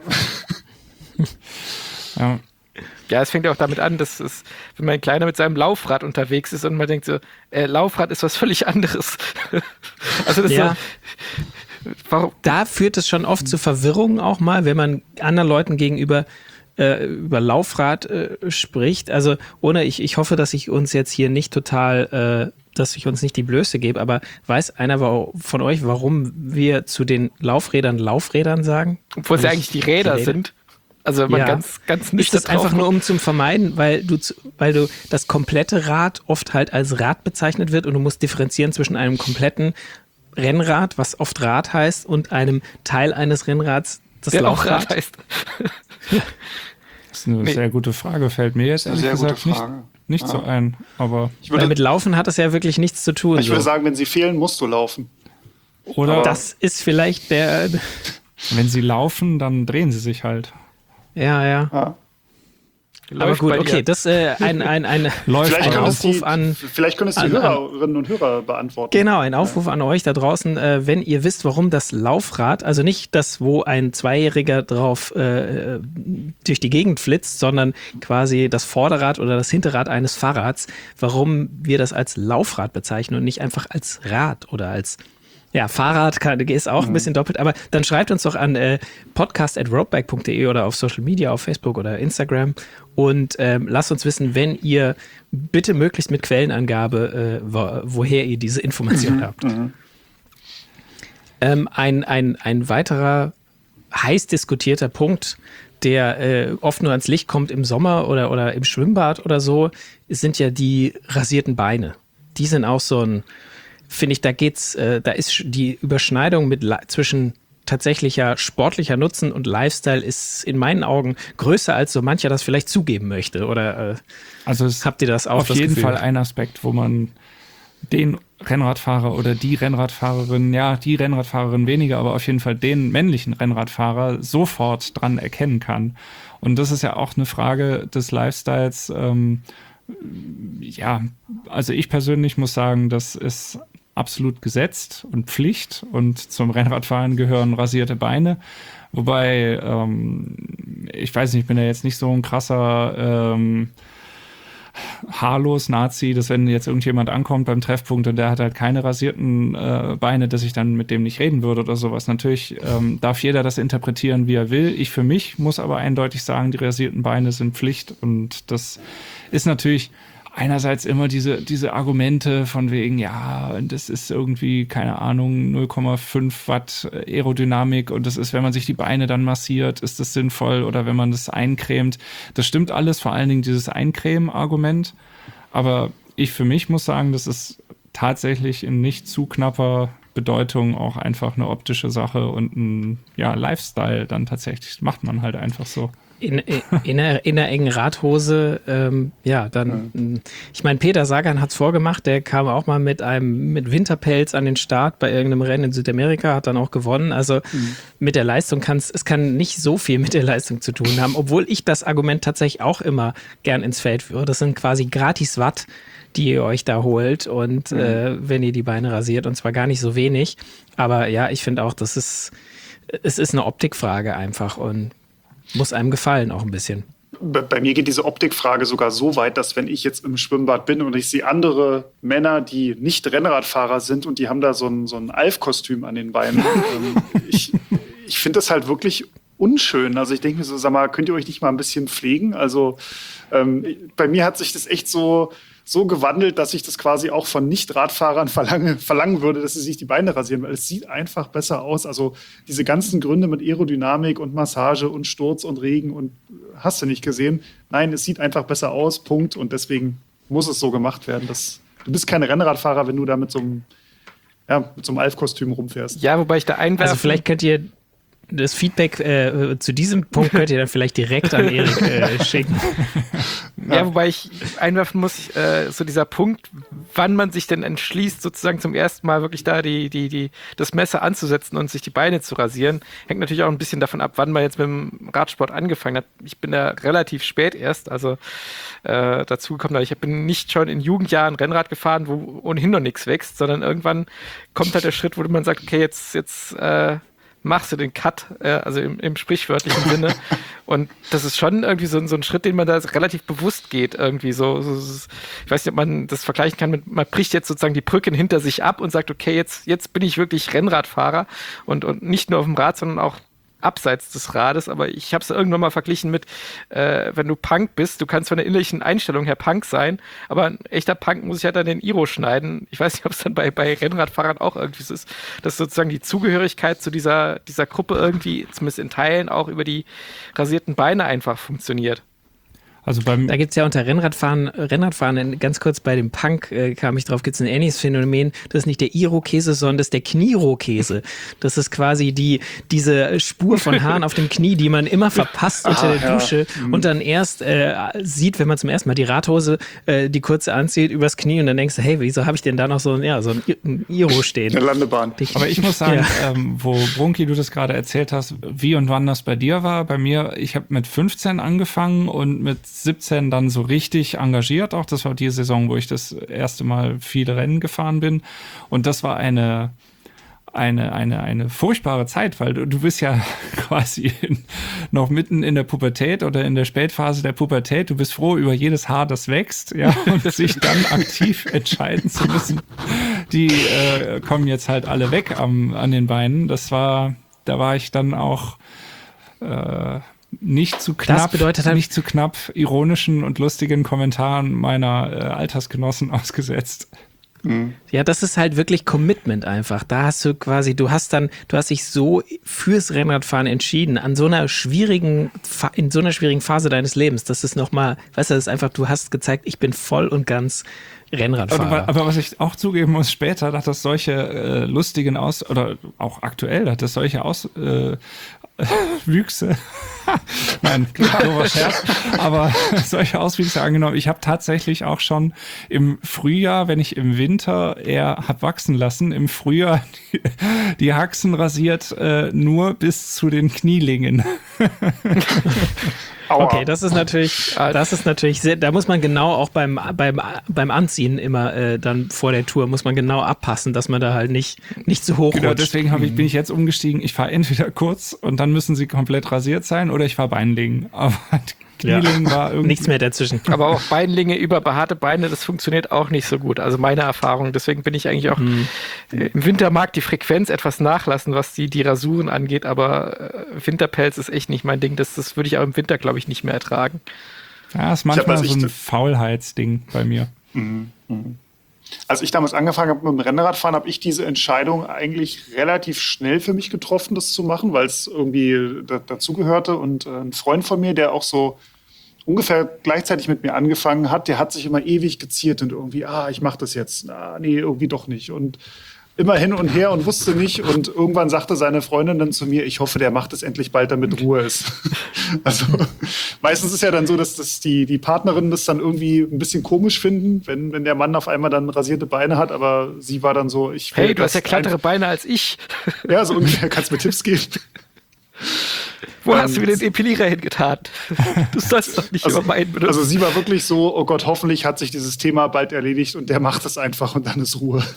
Ja, es fängt ja auch damit an, dass es, wenn mein Kleiner mit seinem Laufrad unterwegs ist und man denkt so, Laufrad ist was völlig anderes. Also das ist so, warum? Da führt es schon oft zu Verwirrung auch mal, wenn man anderen Leuten gegenüber über Laufrad spricht. Also ich hoffe, dass ich uns jetzt hier nicht total, dass ich uns nicht die Blöße gebe, aber weiß einer von euch, warum wir zu den Laufrädern sagen? Obwohl es ja eigentlich die Räder sind. Also wenn man ganz nicht. Ist das einfach nur, um zu vermeiden, weil du das komplette Rad oft halt als Rad bezeichnet wird und du musst differenzieren zwischen einem kompletten Rennrad, was oft Rad heißt, und einem Teil eines Rennrads, das Laufrad auch Rad heißt. Das ist eine sehr gute Frage, fällt mir jetzt ehrlich gesagt nicht so ein. Aber weil mit Laufen hat das ja wirklich nichts zu tun. Ich würde sagen, wenn sie fehlen, musst du laufen. Oder das ist vielleicht der... Wenn sie laufen, dann drehen sie sich halt. Ja. Aber gut, okay, das ein Aufruf an... Vielleicht können es die Hörerinnen und Hörer beantworten. Genau, ein Aufruf an euch da draußen, wenn ihr wisst, warum das Laufrad, also nicht das, wo ein Zweijähriger drauf durch die Gegend flitzt, sondern quasi das Vorderrad oder das Hinterrad eines Fahrrads, warum wir das als Laufrad bezeichnen und nicht einfach als Rad oder als... Ja, Fahrrad ist auch ein bisschen doppelt, aber dann schreibt uns doch an podcast@roadbike.de oder auf Social Media, auf Facebook oder Instagram und lasst uns wissen, wenn ihr bitte möglichst mit Quellenangabe, woher ihr diese Information habt. Ein weiterer heiß diskutierter Punkt, der oft nur ans Licht kommt im Sommer oder im Schwimmbad oder so, sind ja die rasierten Beine. Die sind auch so ein... Finde ich, da ist die Überschneidung zwischen tatsächlicher sportlicher Nutzen und Lifestyle ist in meinen Augen größer, als so mancher das vielleicht zugeben möchte. Oder also habt ihr das auch? Auf jeden Fall ein Aspekt, wo man den Rennradfahrer oder die Rennradfahrerin weniger, aber auf jeden Fall den männlichen Rennradfahrer sofort dran erkennen kann. Und das ist ja auch eine Frage des Lifestyles. Also ich persönlich muss sagen, das ist absolut gesetzt und Pflicht und zum Rennradfahren gehören rasierte Beine. Wobei, ich weiß nicht, ich bin ja jetzt nicht so ein krasser haarlos Nazi, dass wenn jetzt irgendjemand ankommt beim Treffpunkt und der hat halt keine rasierten Beine, dass ich dann mit dem nicht reden würde oder sowas. Natürlich darf jeder das interpretieren, wie er will. Ich für mich muss aber eindeutig sagen, die rasierten Beine sind Pflicht und das ist natürlich einerseits immer diese Argumente von wegen, ja, das ist irgendwie, keine Ahnung, 0,5 Watt Aerodynamik und das ist, wenn man sich die Beine dann massiert, ist das sinnvoll oder wenn man das eincremt. Das stimmt alles, vor allen Dingen dieses Eincremen-Argument. Aber ich für mich muss sagen, das ist tatsächlich in nicht zu knapper Bedeutung auch einfach eine optische Sache und ein Lifestyle dann tatsächlich. Macht man halt einfach so. in einer engen Radhose, ich meine, Peter Sagan hat es vorgemacht, der kam auch mal mit Winterpelz an den Start bei irgendeinem Rennen in Südamerika, hat dann auch gewonnen. Also mit der Leistung es kann nicht so viel mit der Leistung zu tun haben, obwohl ich das Argument tatsächlich auch immer gern ins Feld führe. Das sind quasi gratis Watt, die ihr euch da holt und wenn ihr die Beine rasiert, und zwar gar nicht so wenig. Aber ja, ich finde auch, es ist eine Optikfrage einfach und muss einem gefallen auch ein bisschen. Bei mir geht diese Optikfrage sogar so weit, dass wenn ich jetzt im Schwimmbad bin und ich sehe andere Männer, die nicht Rennradfahrer sind und die haben da so ein Alf-Kostüm an den Beinen, ich finde das halt wirklich unschön. Also ich denke mir so, sag mal, könnt ihr euch nicht mal ein bisschen pflegen? Also bei mir hat sich das echt so gewandelt, dass ich das quasi auch von Nicht-Radfahrern verlangen würde, dass sie sich die Beine rasieren, weil es sieht einfach besser aus. Also diese ganzen Gründe mit Aerodynamik und Massage und Sturz und Regen und hast du nicht gesehen. Nein, es sieht einfach besser aus, Punkt. Und deswegen muss es so gemacht werden. Du bist kein Rennradfahrer, wenn du da mit so einem Alf-Kostüm rumfährst. Ja, wobei ich da einwerfe. Also vielleicht könnt ihr das Feedback zu diesem Punkt könnt ihr dann vielleicht direkt an Erik schicken. Ja, wobei ich einwerfen muss, so dieser Punkt, wann man sich denn entschließt, sozusagen zum ersten Mal wirklich da das Messer anzusetzen und sich die Beine zu rasieren, hängt natürlich auch ein bisschen davon ab, wann man jetzt mit dem Radsport angefangen hat. Ich bin da relativ spät erst, also dazu gekommen, ich bin nicht schon in Jugendjahren Rennrad gefahren, wo ohnehin noch nichts wächst, sondern irgendwann kommt halt der Schritt, wo man sagt, okay, jetzt machst du den Cut, also im sprichwörtlichen Sinne. Und das ist schon irgendwie so ein Schritt, den man da relativ bewusst geht, irgendwie so. Ich weiß nicht, ob man das vergleichen kann mit, man bricht jetzt sozusagen die Brücken hinter sich ab und sagt, okay, jetzt bin ich wirklich Rennradfahrer und nicht nur auf dem Rad, sondern auch abseits des Rades, aber ich habe es irgendwann mal verglichen mit, wenn du Punk bist, du kannst von der innerlichen Einstellung her Punk sein, aber ein echter Punk muss sich halt dann den Iro schneiden. Ich weiß nicht, ob es dann bei Rennradfahrern auch irgendwie so ist, dass sozusagen die Zugehörigkeit zu dieser Gruppe irgendwie, zumindest in Teilen, auch über die rasierten Beine einfach funktioniert. Also da gibt es ja unter Rennradfahren, ganz kurz bei dem Punk kam ich drauf, gibt es ein ähnliches Phänomen, das ist nicht der Iro-Käse, sondern das ist der Kniro-Käse. Das ist quasi diese Spur von Haaren auf dem Knie, die man immer verpasst unter der Dusche und dann erst sieht, wenn man zum ersten Mal die Radhose, die kurze anzieht, übers Knie und dann denkst du, hey, wieso habe ich denn da noch so ein Iro stehen? Eine Landebahn. Aber ich muss sagen, wo Brunki, du das gerade erzählt hast, wie und wann das bei dir war, bei mir, ich habe mit 15 angefangen und mit 17 dann so richtig engagiert auch. Das war die Saison, wo ich das erste Mal viele Rennen gefahren bin. Und das war eine furchtbare Zeit, weil du bist ja quasi noch mitten in der Pubertät oder in der Spätphase der Pubertät. Du bist froh über jedes Haar, das wächst, ja, und sich dann aktiv entscheiden zu müssen. Die kommen jetzt halt alle weg an den Beinen. Da war ich dann auch nicht zu knapp ironischen und lustigen Kommentaren meiner Altersgenossen ausgesetzt. Ja, das ist halt wirklich Commitment einfach. Da hast du quasi, du hast dich so fürs Rennradfahren entschieden, in so einer schwierigen Phase deines Lebens. Das ist nochmal, weißt du, das ist einfach, du hast gezeigt, ich bin voll und ganz Rennradfahrer. Aber was ich auch zugeben muss, später hat das solche lustigen oder auch aktuell hat das solche Auswüchse. Nein, dober Scherz. Aber solche Auswüchse angenommen. Ich habe tatsächlich auch schon im Frühjahr, wenn ich im Winter eher habe wachsen lassen, im Frühjahr die Haxen rasiert, nur bis zu den Knielingen. Okay, das ist natürlich sehr, da muss man genau auch beim Anziehen immer dann vor der Tour, muss man genau abpassen, dass man da halt nicht so hoch rutscht. Genau, deswegen bin ich jetzt umgestiegen, ich fahre entweder kurz und dann müssen sie komplett rasiert sein oder ich fahre Beinlingen. Aber Knielingen war irgendwie... Nichts mehr dazwischen. Aber auch Beinlinge über behaarte Beine, das funktioniert auch nicht so gut. Also meine Erfahrung, deswegen bin ich eigentlich auch im Winter mag die Frequenz etwas nachlassen, was die Rasuren angeht, aber Winterpelz ist echt nicht mein Ding. Das würde ich auch im Winter, glaube ich, nicht mehr ertragen. Ja, ist manchmal so ein Faulheitsding bei mir. Als ich damals angefangen habe mit dem Rennradfahren, habe ich diese Entscheidung eigentlich relativ schnell für mich getroffen, das zu machen, weil es irgendwie dazugehörte. Und ein Freund von mir, der auch so ungefähr gleichzeitig mit mir angefangen hat, der hat sich immer ewig geziert und irgendwie, ich mache das jetzt. Nee, irgendwie doch nicht. Und immer hin und her und wusste nicht. Und irgendwann sagte seine Freundin dann zu mir, ich hoffe, der macht es endlich bald, damit Ruhe ist. Also meistens ist ja dann so, dass die Partnerinnen das dann irgendwie ein bisschen komisch finden, wenn der Mann auf einmal dann rasierte Beine hat. Aber sie war dann so, hey, du hast ja glattere Beine als ich. Ja, so ungefähr, kannst du mir Tipps geben. Wo hast du mir den Epilierer hingetan? Du sollst doch nicht über meinen benutzen. Also sie war wirklich so, oh Gott, hoffentlich hat sich dieses Thema bald erledigt und der macht es einfach und dann ist Ruhe.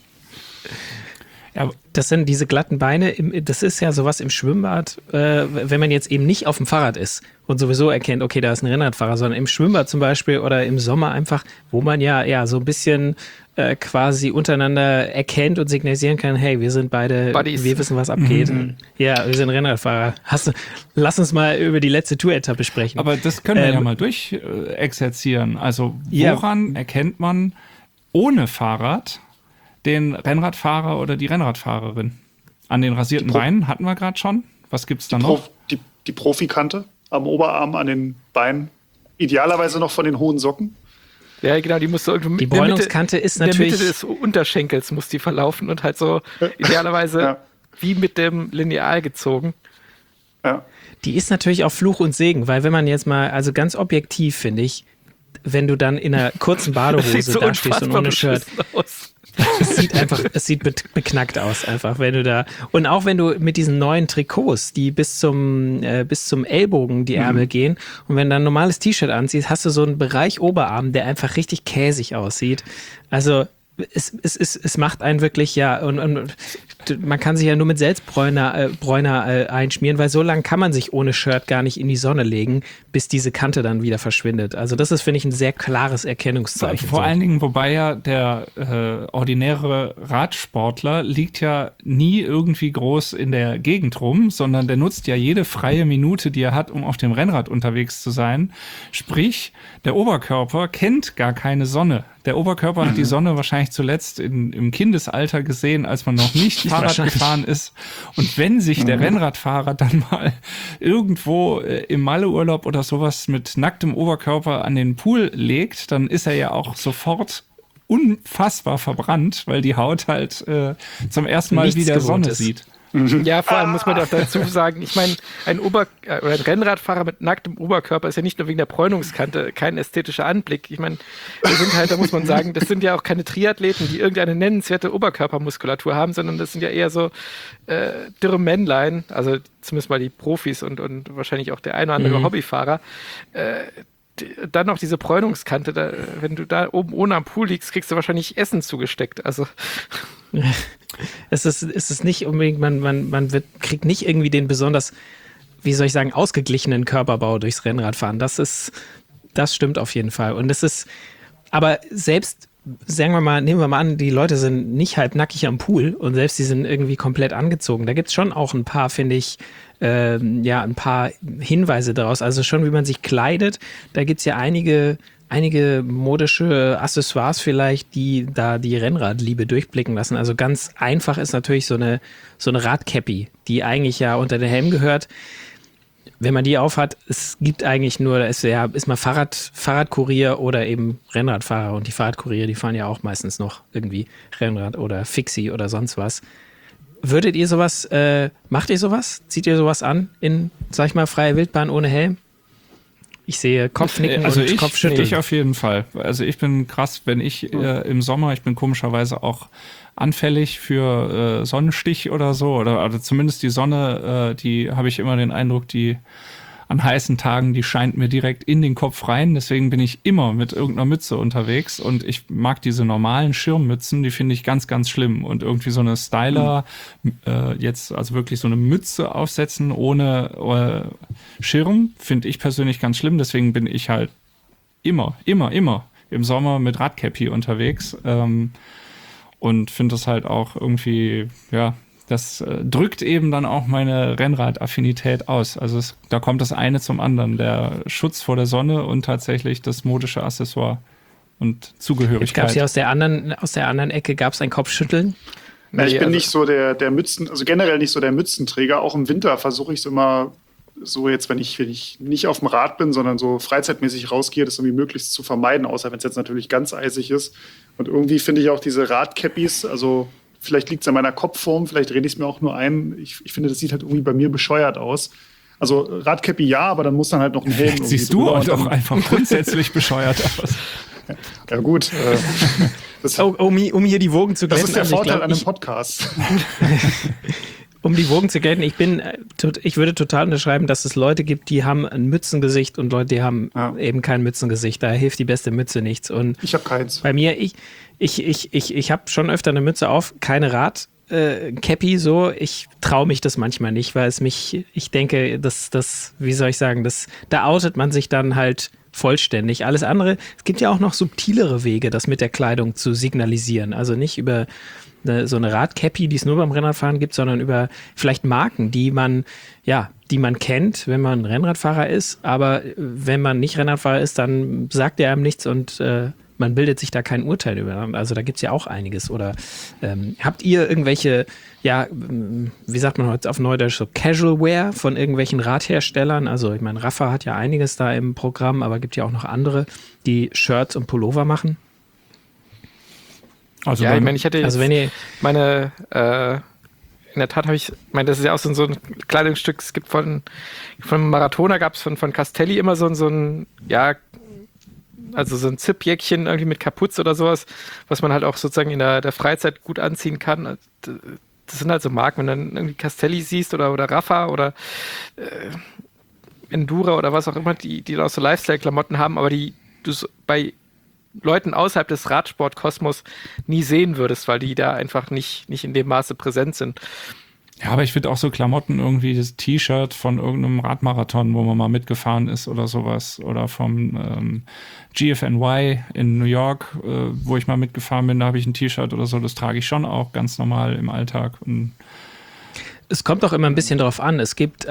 Ja, das sind diese glatten Beine, das ist ja sowas im Schwimmbad, wenn man jetzt eben nicht auf dem Fahrrad ist und sowieso erkennt, okay, da ist ein Rennradfahrer, sondern im Schwimmbad zum Beispiel oder im Sommer einfach, wo man ja so ein bisschen quasi untereinander erkennt und signalisieren kann, hey, wir sind beide, Buddies. Wir wissen, was abgeht. Ja, wir sind Rennradfahrer. Lass uns mal über die letzte Tour-Etappe sprechen. Aber das können wir ja mal durchexerzieren. Also woran erkennt man ohne Fahrrad den Rennradfahrer oder die Rennradfahrerin? An den rasierten Beinen hatten wir gerade schon. Was gibt's da noch? Die Profikante am Oberarm, an den Beinen. Idealerweise noch von den hohen Socken. Ja, genau, die muss so irgendwie die Bräunungskante ist natürlich in der Mitte des Unterschenkels muss die verlaufen und halt so idealerweise wie mit dem Lineal gezogen. Ja. Die ist natürlich auch Fluch und Segen, weil wenn man jetzt mal, also ganz objektiv finde ich, wenn du dann in einer kurzen Badehose so da stehst und ohne Shirt. Es sieht beknackt aus einfach, wenn du da, und auch wenn du mit diesen neuen Trikots, die bis zum Ellbogen die Ärmel gehen, und wenn du ein normales T-Shirt anziehst, hast du so einen Bereich Oberarm, der einfach richtig käsig aussieht. Also es macht einen wirklich, und man kann sich ja nur mit Selbstbräuner einschmieren, weil so lange kann man sich ohne Shirt gar nicht in die Sonne legen, bis diese Kante dann wieder verschwindet. Also das ist, finde ich, ein sehr klares Erkennungszeichen. Vor allen Dingen, wobei ja der ordinäre Radsportler liegt ja nie irgendwie groß in der Gegend rum, sondern der nutzt ja jede freie Minute, die er hat, um auf dem Rennrad unterwegs zu sein. Sprich, der Oberkörper kennt gar keine Sonne. Der Oberkörper hat die Sonne wahrscheinlich zuletzt im Kindesalter gesehen, als man noch nicht Fahrrad gefahren ist. Und wenn sich der Rennradfahrer dann mal irgendwo im Malleurlaub oder sowas mit nacktem Oberkörper an den Pool legt, dann ist er ja auch sofort unfassbar verbrannt, weil die Haut halt zum ersten Mal wieder Sonne sieht. Ja, vor allem muss man auch dazu sagen, ich meine, ein Rennradfahrer mit nacktem Oberkörper ist ja nicht nur wegen der Bräunungskante kein ästhetischer Anblick. Ich meine, wir sind halt, da muss man sagen, das sind ja auch keine Triathleten, die irgendeine nennenswerte Oberkörpermuskulatur haben, sondern das sind ja eher so dürre Männlein, also zumindest mal die Profis und wahrscheinlich auch der eine oder andere Hobbyfahrer. Dann noch diese Bräunungskante, wenn du da oben ohne am Pool liegst, kriegst du wahrscheinlich Essen zugesteckt. Also es ist nicht unbedingt, man kriegt nicht irgendwie den besonders, wie soll ich sagen, ausgeglichenen Körperbau durchs Rennradfahren. Das stimmt auf jeden Fall. Und es ist, aber selbst, nehmen wir mal an, die Leute sind nicht halbnackig am Pool und selbst die sind irgendwie komplett angezogen. Da gibt es schon auch ein paar, finde ich, ein paar Hinweise daraus. Also schon, wie man sich kleidet. Da gibt es ja einige modische Accessoires vielleicht, die da die Rennradliebe durchblicken lassen. Also ganz einfach ist natürlich so eine Radcappy, die eigentlich ja unter den Helm gehört. Wenn man die aufhat, es gibt eigentlich nur, da ist mal Fahrradkurier oder eben Rennradfahrer, und die Fahrradkurier, die fahren ja auch meistens noch irgendwie Rennrad oder Fixie oder sonst was. Würdet ihr sowas, macht ihr sowas? Zieht ihr sowas an in, sag ich mal, freier Wildbahn ohne Helm? Ich sehe Kopfnicken und Kopfschütteln. Ich auf jeden Fall. Also ich bin krass, wenn ich im Sommer, ich bin komischerweise auch anfällig für Sonnenstich oder so, oder zumindest die Sonne, die habe ich immer den Eindruck, die an heißen Tagen, die scheint mir direkt in den Kopf rein. Deswegen bin ich immer mit irgendeiner Mütze unterwegs, und ich mag diese normalen Schirmmützen, die finde ich ganz, ganz schlimm. Und irgendwie so eine Styler, also wirklich so eine Mütze aufsetzen ohne Schirm, finde ich persönlich ganz schlimm. Deswegen bin ich halt immer im Sommer mit Radcappy unterwegs, und finde das halt auch irgendwie, ja, das drückt eben dann auch meine Rennrad-Affinität aus. Also da kommt das eine zum anderen. Der Schutz vor der Sonne und tatsächlich das modische Accessoire und Zugehörigkeit. Jetzt gab es ja aus der anderen Ecke gab es ein Kopfschütteln. Na, ich bin nicht so der Mützen, also generell nicht so der Mützenträger. Auch im Winter versuche ich es immer so, jetzt, wenn ich nicht auf dem Rad bin, sondern so freizeitmäßig rausgehe, das irgendwie möglichst zu vermeiden, außer wenn es jetzt natürlich ganz eisig ist. Und irgendwie finde ich auch diese Radcappies, also vielleicht liegt es an meiner Kopfform, vielleicht rede ich es mir auch nur ein. Ich finde, das sieht halt irgendwie bei mir bescheuert aus. Also Radkäppi ja, aber dann muss dann halt noch ein Helm. Vielleicht siehst du auch doch einfach grundsätzlich bescheuert aus. Ja gut. Um hier die Wogen zu glätten. Das ist der Vorteil an einem Podcast. Um die Wogen zu glätten, ich würde total unterschreiben, dass es Leute gibt, die haben ein Mützengesicht und Leute, die haben eben kein Mützengesicht. Da hilft die beste Mütze nichts. Und ich habe keins. Bei mir, ich habe schon öfter eine Mütze auf, keine Radkäppi so. Ich traue mich das manchmal nicht, weil ich denke, wie soll ich sagen, da outet man sich dann halt vollständig. Alles andere, es gibt ja auch noch subtilere Wege, das mit der Kleidung zu signalisieren. Also nicht über so eine Radkäppi, die es nur beim Rennradfahren gibt, sondern über vielleicht Marken, die man kennt, wenn man Rennradfahrer ist. Aber wenn man nicht Rennradfahrer ist, dann sagt er einem nichts und man bildet sich da kein Urteil über. Also da gibt es ja auch einiges. Oder habt ihr irgendwelche, wie sagt man heute auf Neudeutsch, so Casual Wear von irgendwelchen Radherstellern? Also ich meine, Rafa hat ja einiges da im Programm, aber gibt ja auch noch andere, die Shirts und Pullover machen. Also ja, ich hätte jetzt in der Tat habe ich, das ist ja auch so ein Kleidungsstück, es gibt von Maratona gab es von Castelli immer so ein Zipjäckchen irgendwie mit Kapuze oder sowas, was man halt auch sozusagen in der Freizeit gut anziehen kann. Das sind halt so Marken, wenn du dann irgendwie Castelli siehst oder Rafa oder Endura oder was auch immer, die auch so Lifestyle-Klamotten haben, aber die du bei Leuten außerhalb des Radsportkosmos nie sehen würdest, weil die da einfach nicht in dem Maße präsent sind. Ja, aber ich finde auch so Klamotten, irgendwie das T-Shirt von irgendeinem Radmarathon, wo man mal mitgefahren ist oder sowas, oder vom GFNY in New York, wo ich mal mitgefahren bin, da habe ich ein T-Shirt oder so, das trage ich schon auch ganz normal im Alltag. Und es kommt auch immer ein bisschen drauf an. Es gibt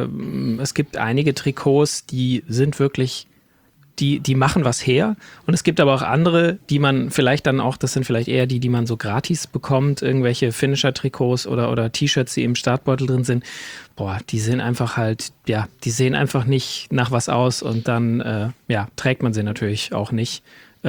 einige Trikots, die sind wirklich, die machen was her. Und es gibt aber auch andere, die man vielleicht dann auch, das sind vielleicht eher die man so gratis bekommt, irgendwelche Finisher-Trikots oder T-Shirts, die im Startbeutel drin sind. Boah, die sind einfach die sehen einfach nicht nach was aus und dann, trägt man sie natürlich auch nicht,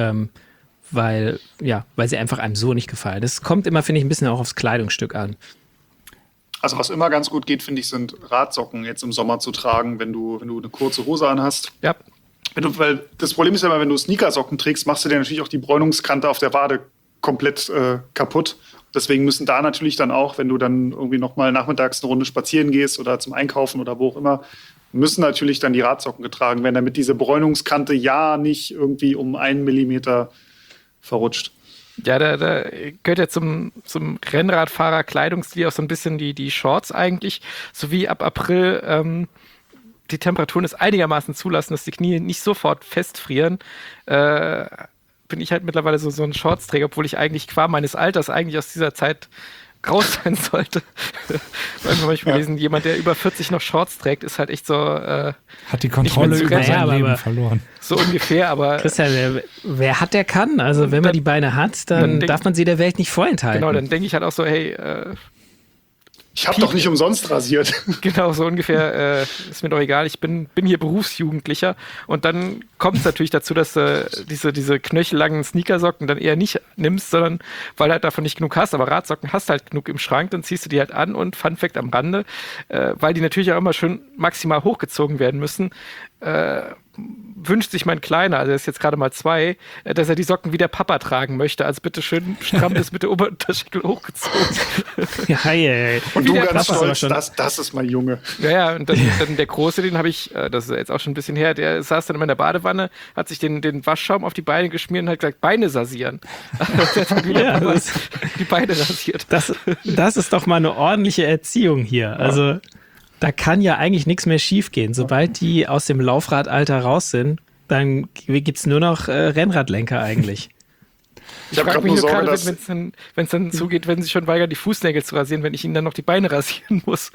weil sie einfach einem so nicht gefallen. Das kommt immer, finde ich, ein bisschen auch aufs Kleidungsstück an. Also was immer ganz gut geht, finde ich, sind Radsocken jetzt im Sommer zu tragen, wenn du eine kurze Hose anhast. Ja. Weil das Problem ist ja immer, wenn du Sneakersocken trägst, machst du dir natürlich auch die Bräunungskante auf der Wade komplett kaputt. Deswegen müssen da natürlich dann auch, wenn du dann irgendwie nochmal nachmittags eine Runde spazieren gehst oder zum Einkaufen oder wo auch immer, müssen natürlich dann die Radsocken getragen werden, damit diese Bräunungskante nicht irgendwie um 1 Millimeter verrutscht. Ja, da gehört ja zum Rennradfahrer Kleidungsstil auch so ein bisschen die Shorts eigentlich, sowie ab April die Temperaturen es einigermaßen zulassen, dass die Knie nicht sofort festfrieren, bin ich halt mittlerweile so ein Shortsträger, obwohl ich eigentlich qua meines Alters eigentlich aus dieser Zeit raus sein sollte. Irgendwann habe ich gelesen, jemand, der über 40 noch Shorts trägt, ist halt echt so hat die Kontrolle über sein Leben verloren. So ungefähr, aber Christian, wer hat, der kann. Also wenn man die Beine hat, dann darf man sie der Welt nicht vorenthalten. Genau, dann denke ich halt auch so, hey, ich habe doch nicht umsonst rasiert. Genau, so ungefähr, ist mir doch egal, ich bin hier Berufsjugendlicher und dann kommt es natürlich dazu, dass du diese knöchellangen Sneakersocken dann eher nicht nimmst, sondern weil du halt davon nicht genug hast, aber Radsocken hast halt genug im Schrank, dann ziehst du die halt an und Fun Fact am Rande, weil die natürlich auch immer schön maximal hochgezogen werden müssen, wünscht sich mein Kleiner, also er ist jetzt gerade mal 2, dass er die Socken wie der Papa tragen möchte. Also bitte schön stramm das mit der Oberschenkel hochgezogen. Ja, hey. Und du ganz stolz, das ist mein Junge. Ja, und dann der Große, den habe ich, das ist jetzt auch schon ein bisschen her, der saß dann immer in der Badewanne, hat sich den Waschschaum auf die Beine geschmiert und hat gesagt, Beine rasieren. Die Beine rasiert. Das ist doch mal eine ordentliche Erziehung hier. Also da kann ja eigentlich nichts mehr schief gehen. Sobald die aus dem Laufradalter raus sind, dann gibt es nur noch Rennradlenker eigentlich. Ich frage mich nur gerade, wenn es dann zugeht, wenn sie schon weigern, die Fußnägel zu rasieren, wenn ich ihnen dann noch die Beine rasieren muss.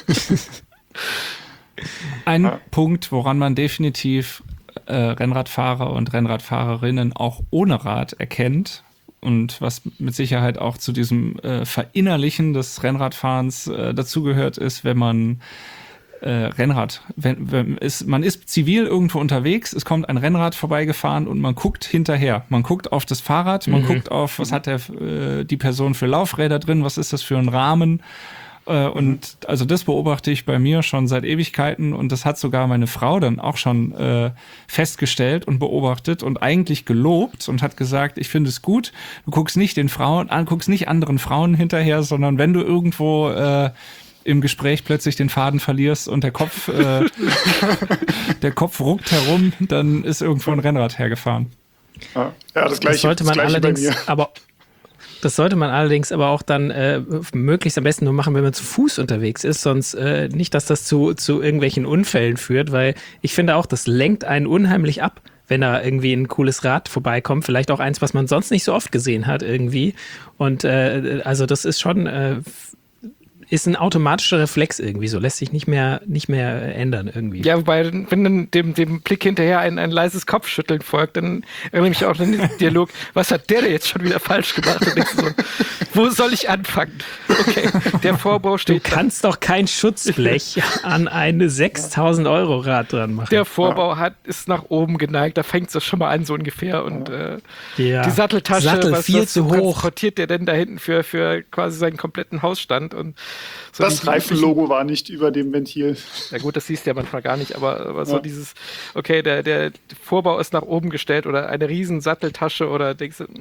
Ein Punkt, woran man definitiv Rennradfahrer und Rennradfahrerinnen auch ohne Rad erkennt und was mit Sicherheit auch zu diesem Verinnerlichen des Rennradfahrens dazugehört, ist, wenn man Rennrad. Man ist zivil irgendwo unterwegs, es kommt ein Rennrad vorbeigefahren und man guckt hinterher. Man guckt auf das Fahrrad, man guckt auf, was hat die Person für Laufräder drin, was ist das für ein Rahmen. Und also das beobachte ich bei mir schon seit Ewigkeiten und das hat sogar meine Frau dann auch schon festgestellt und beobachtet und eigentlich gelobt und hat gesagt, ich finde es gut, du guckst nicht guckst nicht anderen Frauen hinterher, sondern wenn du irgendwo im Gespräch plötzlich den Faden verlierst und der Kopf ruckt herum, dann ist irgendwo ein Rennrad hergefahren. Ja, das Gleiche. Das sollte man allerdings aber auch dann möglichst am besten nur machen, wenn man zu Fuß unterwegs ist, sonst nicht, dass das zu irgendwelchen Unfällen führt, weil ich finde auch, das lenkt einen unheimlich ab, wenn da irgendwie ein cooles Rad vorbeikommt, vielleicht auch eins, was man sonst nicht so oft gesehen hat irgendwie. Und also das ist schon ist ein automatischer Reflex irgendwie so, lässt sich nicht mehr ändern irgendwie. Ja, wobei, wenn dann dem Blick hinterher ein leises Kopfschütteln folgt, dann erinnere ich mich auch an den Dialog, was hat der denn jetzt schon wieder falsch gemacht? Und denkst du so, wo soll ich anfangen? Okay, der Vorbau steht. Du kannst doch kein Schutzblech an eine 6.000 € Rad dran machen. Der Vorbau ist nach oben geneigt, da fängt es schon mal an so ungefähr und die Satteltasche, viel zu hoch. Transportiert der denn da hinten für quasi seinen kompletten Hausstand und so das Reifenlogo war nicht über dem Ventil. Ja gut, das siehst du ja manchmal gar nicht, aber so dieses, okay, der Vorbau ist nach oben gestellt oder eine riesen Satteltasche oder denkst du,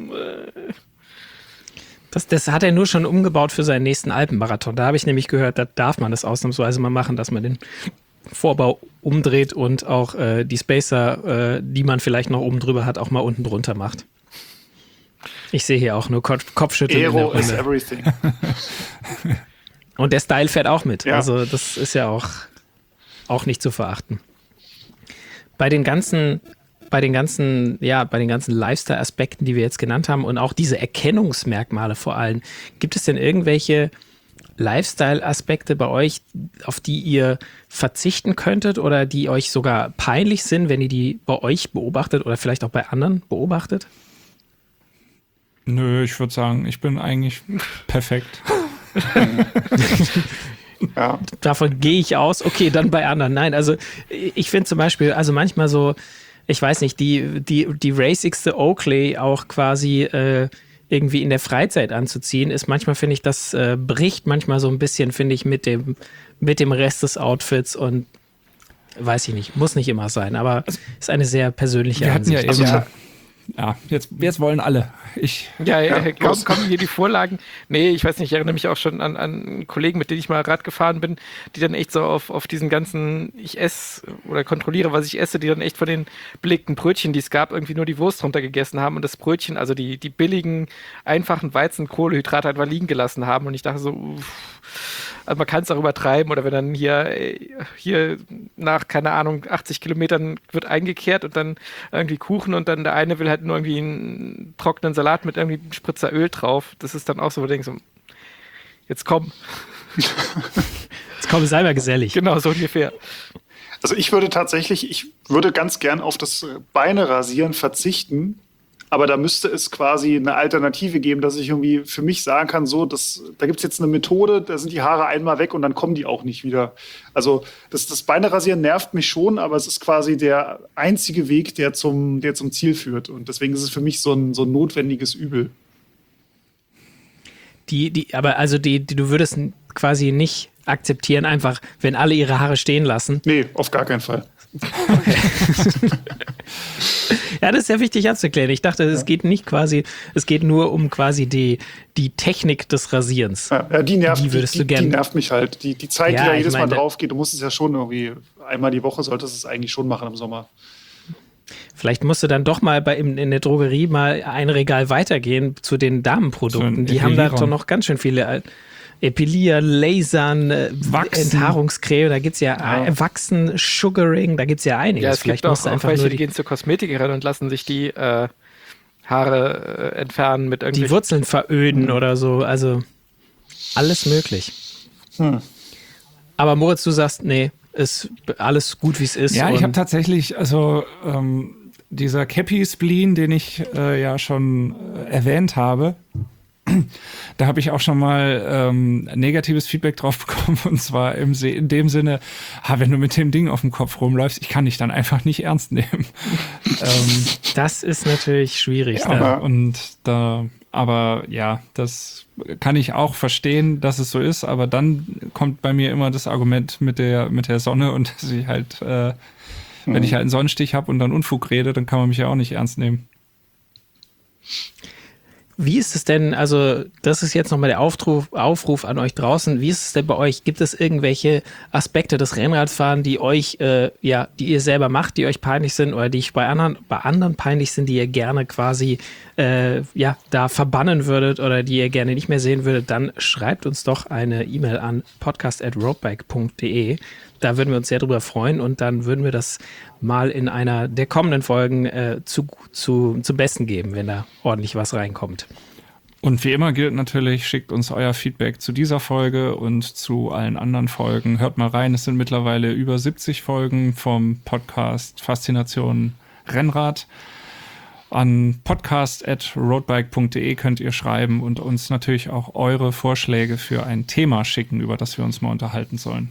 Das hat er nur schon umgebaut für seinen nächsten Alpenmarathon. Da habe ich nämlich gehört, da darf man das ausnahmsweise mal machen, dass man den Vorbau umdreht und auch die Spacer, die man vielleicht noch oben drüber hat, auch mal unten drunter macht. Ich sehe hier auch nur Kopfschütteln. Aero is everything. Und der Style fährt auch mit. Ja. Also das ist ja auch nicht zu verachten. Bei den ganzen Lifestyle-Aspekten, die wir jetzt genannt haben und auch diese Erkennungsmerkmale vor allem, gibt es denn irgendwelche Lifestyle-Aspekte bei euch, auf die ihr verzichten könntet oder die euch sogar peinlich sind, wenn ihr die bei euch beobachtet oder vielleicht auch bei anderen beobachtet? Nö, ich würde sagen, ich bin eigentlich perfekt. Ja. Davon gehe ich aus. Okay, dann bei anderen. Nein, also ich finde zum Beispiel, also manchmal so, ich weiß nicht, die racigste Oakley auch quasi irgendwie in der Freizeit anzuziehen, ist manchmal, finde ich, das bricht manchmal so ein bisschen, finde ich, mit dem Rest des Outfits und weiß ich nicht, muss nicht immer sein, aber ist eine sehr persönliche Ansicht. Jetzt wollen alle. Kommen hier die Vorlagen. Nee, ich weiß nicht, ich erinnere mich auch schon an Kollegen, mit denen ich mal Rad gefahren bin, die dann echt so auf diesen ganzen, ich esse oder kontrolliere, was ich esse, die dann echt von den belegten Brötchen, die es gab, irgendwie nur die Wurst runter gegessen haben und das Brötchen, also die billigen, einfachen Weizen-Kohlenhydrate einfach liegen gelassen haben und ich dachte so, also man kann es auch übertreiben oder wenn dann hier nach, keine Ahnung, 80 Kilometern wird eingekehrt und dann irgendwie Kuchen und dann der eine will halt nur irgendwie einen trockenen Salat mit irgendwie einem Spritzer Öl drauf. Das ist dann auch so, wo du denkst, jetzt komm. Jetzt komm, sei mal gesellig. Genau, so ungefähr. Also ich würde ganz gern auf das Beine rasieren verzichten, aber da müsste es quasi eine Alternative geben, dass ich irgendwie für mich sagen kann, da gibt es jetzt eine Methode, da sind die Haare einmal weg und dann kommen die auch nicht wieder. Also das Beine rasieren nervt mich schon, aber es ist quasi der einzige Weg, der zum Ziel führt. Und deswegen ist es für mich so ein notwendiges Übel. Du würdest quasi nicht akzeptieren, einfach, wenn alle ihre Haare stehen lassen. Nee, auf gar keinen Fall. Okay. Ja, das ist ja wichtig anzuklären. Ich dachte, es geht nur um quasi die Technik des Rasierens. Ja, die nervt die nervt mich halt. Die Zeit, die da jedes Mal drauf geht, du musst es ja schon irgendwie, einmal die Woche solltest du es eigentlich schon machen im Sommer. Vielleicht musst du dann doch mal in der Drogerie mal ein Regal weitergehen zu den Damenprodukten. Die haben da doch noch ganz schön viele Epilieren, Lasern, Enthaarungscreme, da gibt es Wachsen, Sugaring, da gibt es ja einiges. Ja, es Vielleicht gibt musst auch du einfach welche, nur die gehen zur Kosmetikerin und lassen sich die Haare entfernen mit irgendwie. Die Wurzeln veröden oder so, also alles möglich. Aber Moritz, du sagst, nee, ist alles gut, wie es ist. Ja, ich habe tatsächlich, dieser Cappy-Spleen, den ich ja schon erwähnt habe, Da habe ich auch schon mal negatives Feedback drauf bekommen, und zwar in dem Sinne, wenn du mit dem Ding auf dem Kopf rumläufst, ich kann dich dann einfach nicht ernst nehmen. Das ist natürlich schwierig. Ja, aber ja, das kann ich auch verstehen, dass es so ist, aber dann kommt bei mir immer das Argument mit der Sonne, und dass ich halt, wenn ich halt einen Sonnenstich habe und dann Unfug rede, dann kann man mich ja auch nicht ernst nehmen. Wie ist es denn, also das ist jetzt nochmal der Aufruf an euch draußen, wie ist es denn bei euch? Gibt es irgendwelche Aspekte des Rennradfahren, die euch, die ihr selber macht, die euch peinlich sind oder die bei anderen peinlich sind, die ihr gerne quasi, da verbannen würdet oder die ihr gerne nicht mehr sehen würdet? Dann schreibt uns doch eine E-Mail an podcast@roadbike.de. Da würden wir uns sehr drüber freuen, und dann würden wir das mal in einer der kommenden Folgen zum Besten geben, wenn da ordentlich was reinkommt. Und wie immer gilt natürlich, schickt uns euer Feedback zu dieser Folge und zu allen anderen Folgen. Hört mal rein, es sind mittlerweile über 70 Folgen vom Podcast Faszination Rennrad. An podcast@roadbike.de könnt ihr schreiben und uns natürlich auch eure Vorschläge für ein Thema schicken, über das wir uns mal unterhalten sollen.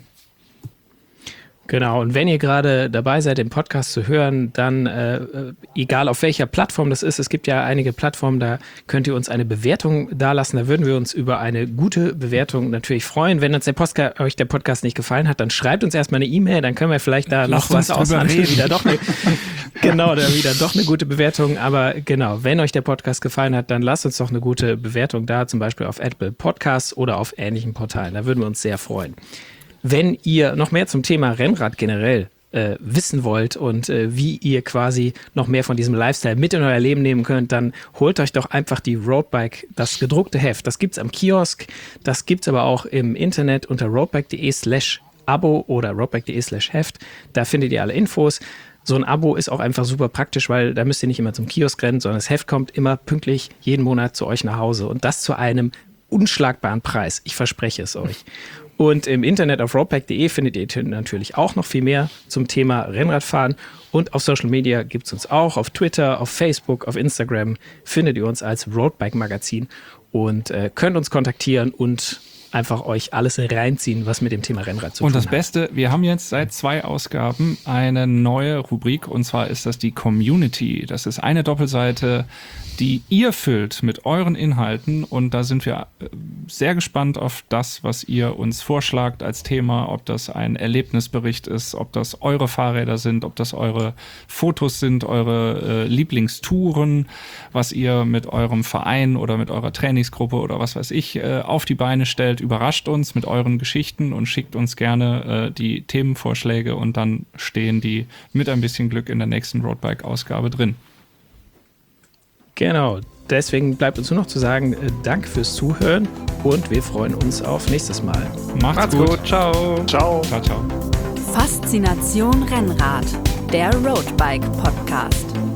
Genau, und wenn ihr gerade dabei seid, den Podcast zu hören, dann egal auf welcher Plattform das ist, es gibt ja einige Plattformen, da könnt ihr uns eine Bewertung dalassen. Da würden wir uns über eine gute Bewertung natürlich freuen. Wenn uns euch der Podcast nicht gefallen hat, dann schreibt uns erstmal eine E-Mail, dann können wir vielleicht da noch was aushandeln. Wieder doch eine gute Bewertung. Aber genau, wenn euch der Podcast gefallen hat, dann lasst uns doch eine gute Bewertung da, zum Beispiel auf Apple Podcasts oder auf ähnlichen Portalen. Da würden wir uns sehr freuen. Wenn ihr noch mehr zum Thema Rennrad generell wissen wollt und wie ihr quasi noch mehr von diesem Lifestyle mit in euer Leben nehmen könnt, dann holt euch doch einfach die Roadbike, das gedruckte Heft. Das gibt's am Kiosk, das gibt's aber auch im Internet unter roadbike.de/Abo oder roadbike.de/Heft. Da findet ihr alle Infos. So ein Abo ist auch einfach super praktisch, weil da müsst ihr nicht immer zum Kiosk rennen, sondern das Heft kommt immer pünktlich jeden Monat zu euch nach Hause, und das zu einem unschlagbaren Preis. Ich verspreche es euch. Und im Internet auf roadbike.de findet ihr natürlich auch noch viel mehr zum Thema Rennradfahren. Und auf Social Media gibt es uns auch. Auf Twitter, auf Facebook, auf Instagram findet ihr uns als Roadbike Magazin und könnt uns kontaktieren und einfach euch alles reinziehen, was mit dem Thema Rennrad zu tun hat. Und das Beste, wir haben jetzt seit 2 Ausgaben eine neue Rubrik, und zwar ist das die Community. Das ist eine Doppelseite, die ihr füllt mit euren Inhalten, und da sind wir sehr gespannt auf das, was ihr uns vorschlagt als Thema, ob das ein Erlebnisbericht ist, ob das eure Fahrräder sind, ob das eure Fotos sind, eure Lieblingstouren, was ihr mit eurem Verein oder mit eurer Trainingsgruppe oder was weiß ich auf die Beine stellt. Überrascht uns mit euren Geschichten und schickt uns gerne die Themenvorschläge, und dann stehen die mit ein bisschen Glück in der nächsten Roadbike-Ausgabe drin. Genau, deswegen bleibt uns nur noch zu sagen, danke fürs Zuhören, und wir freuen uns auf nächstes Mal. Macht's gut. Ciao. Ciao. Ciao, ciao. Faszination Rennrad, der Roadbike Podcast.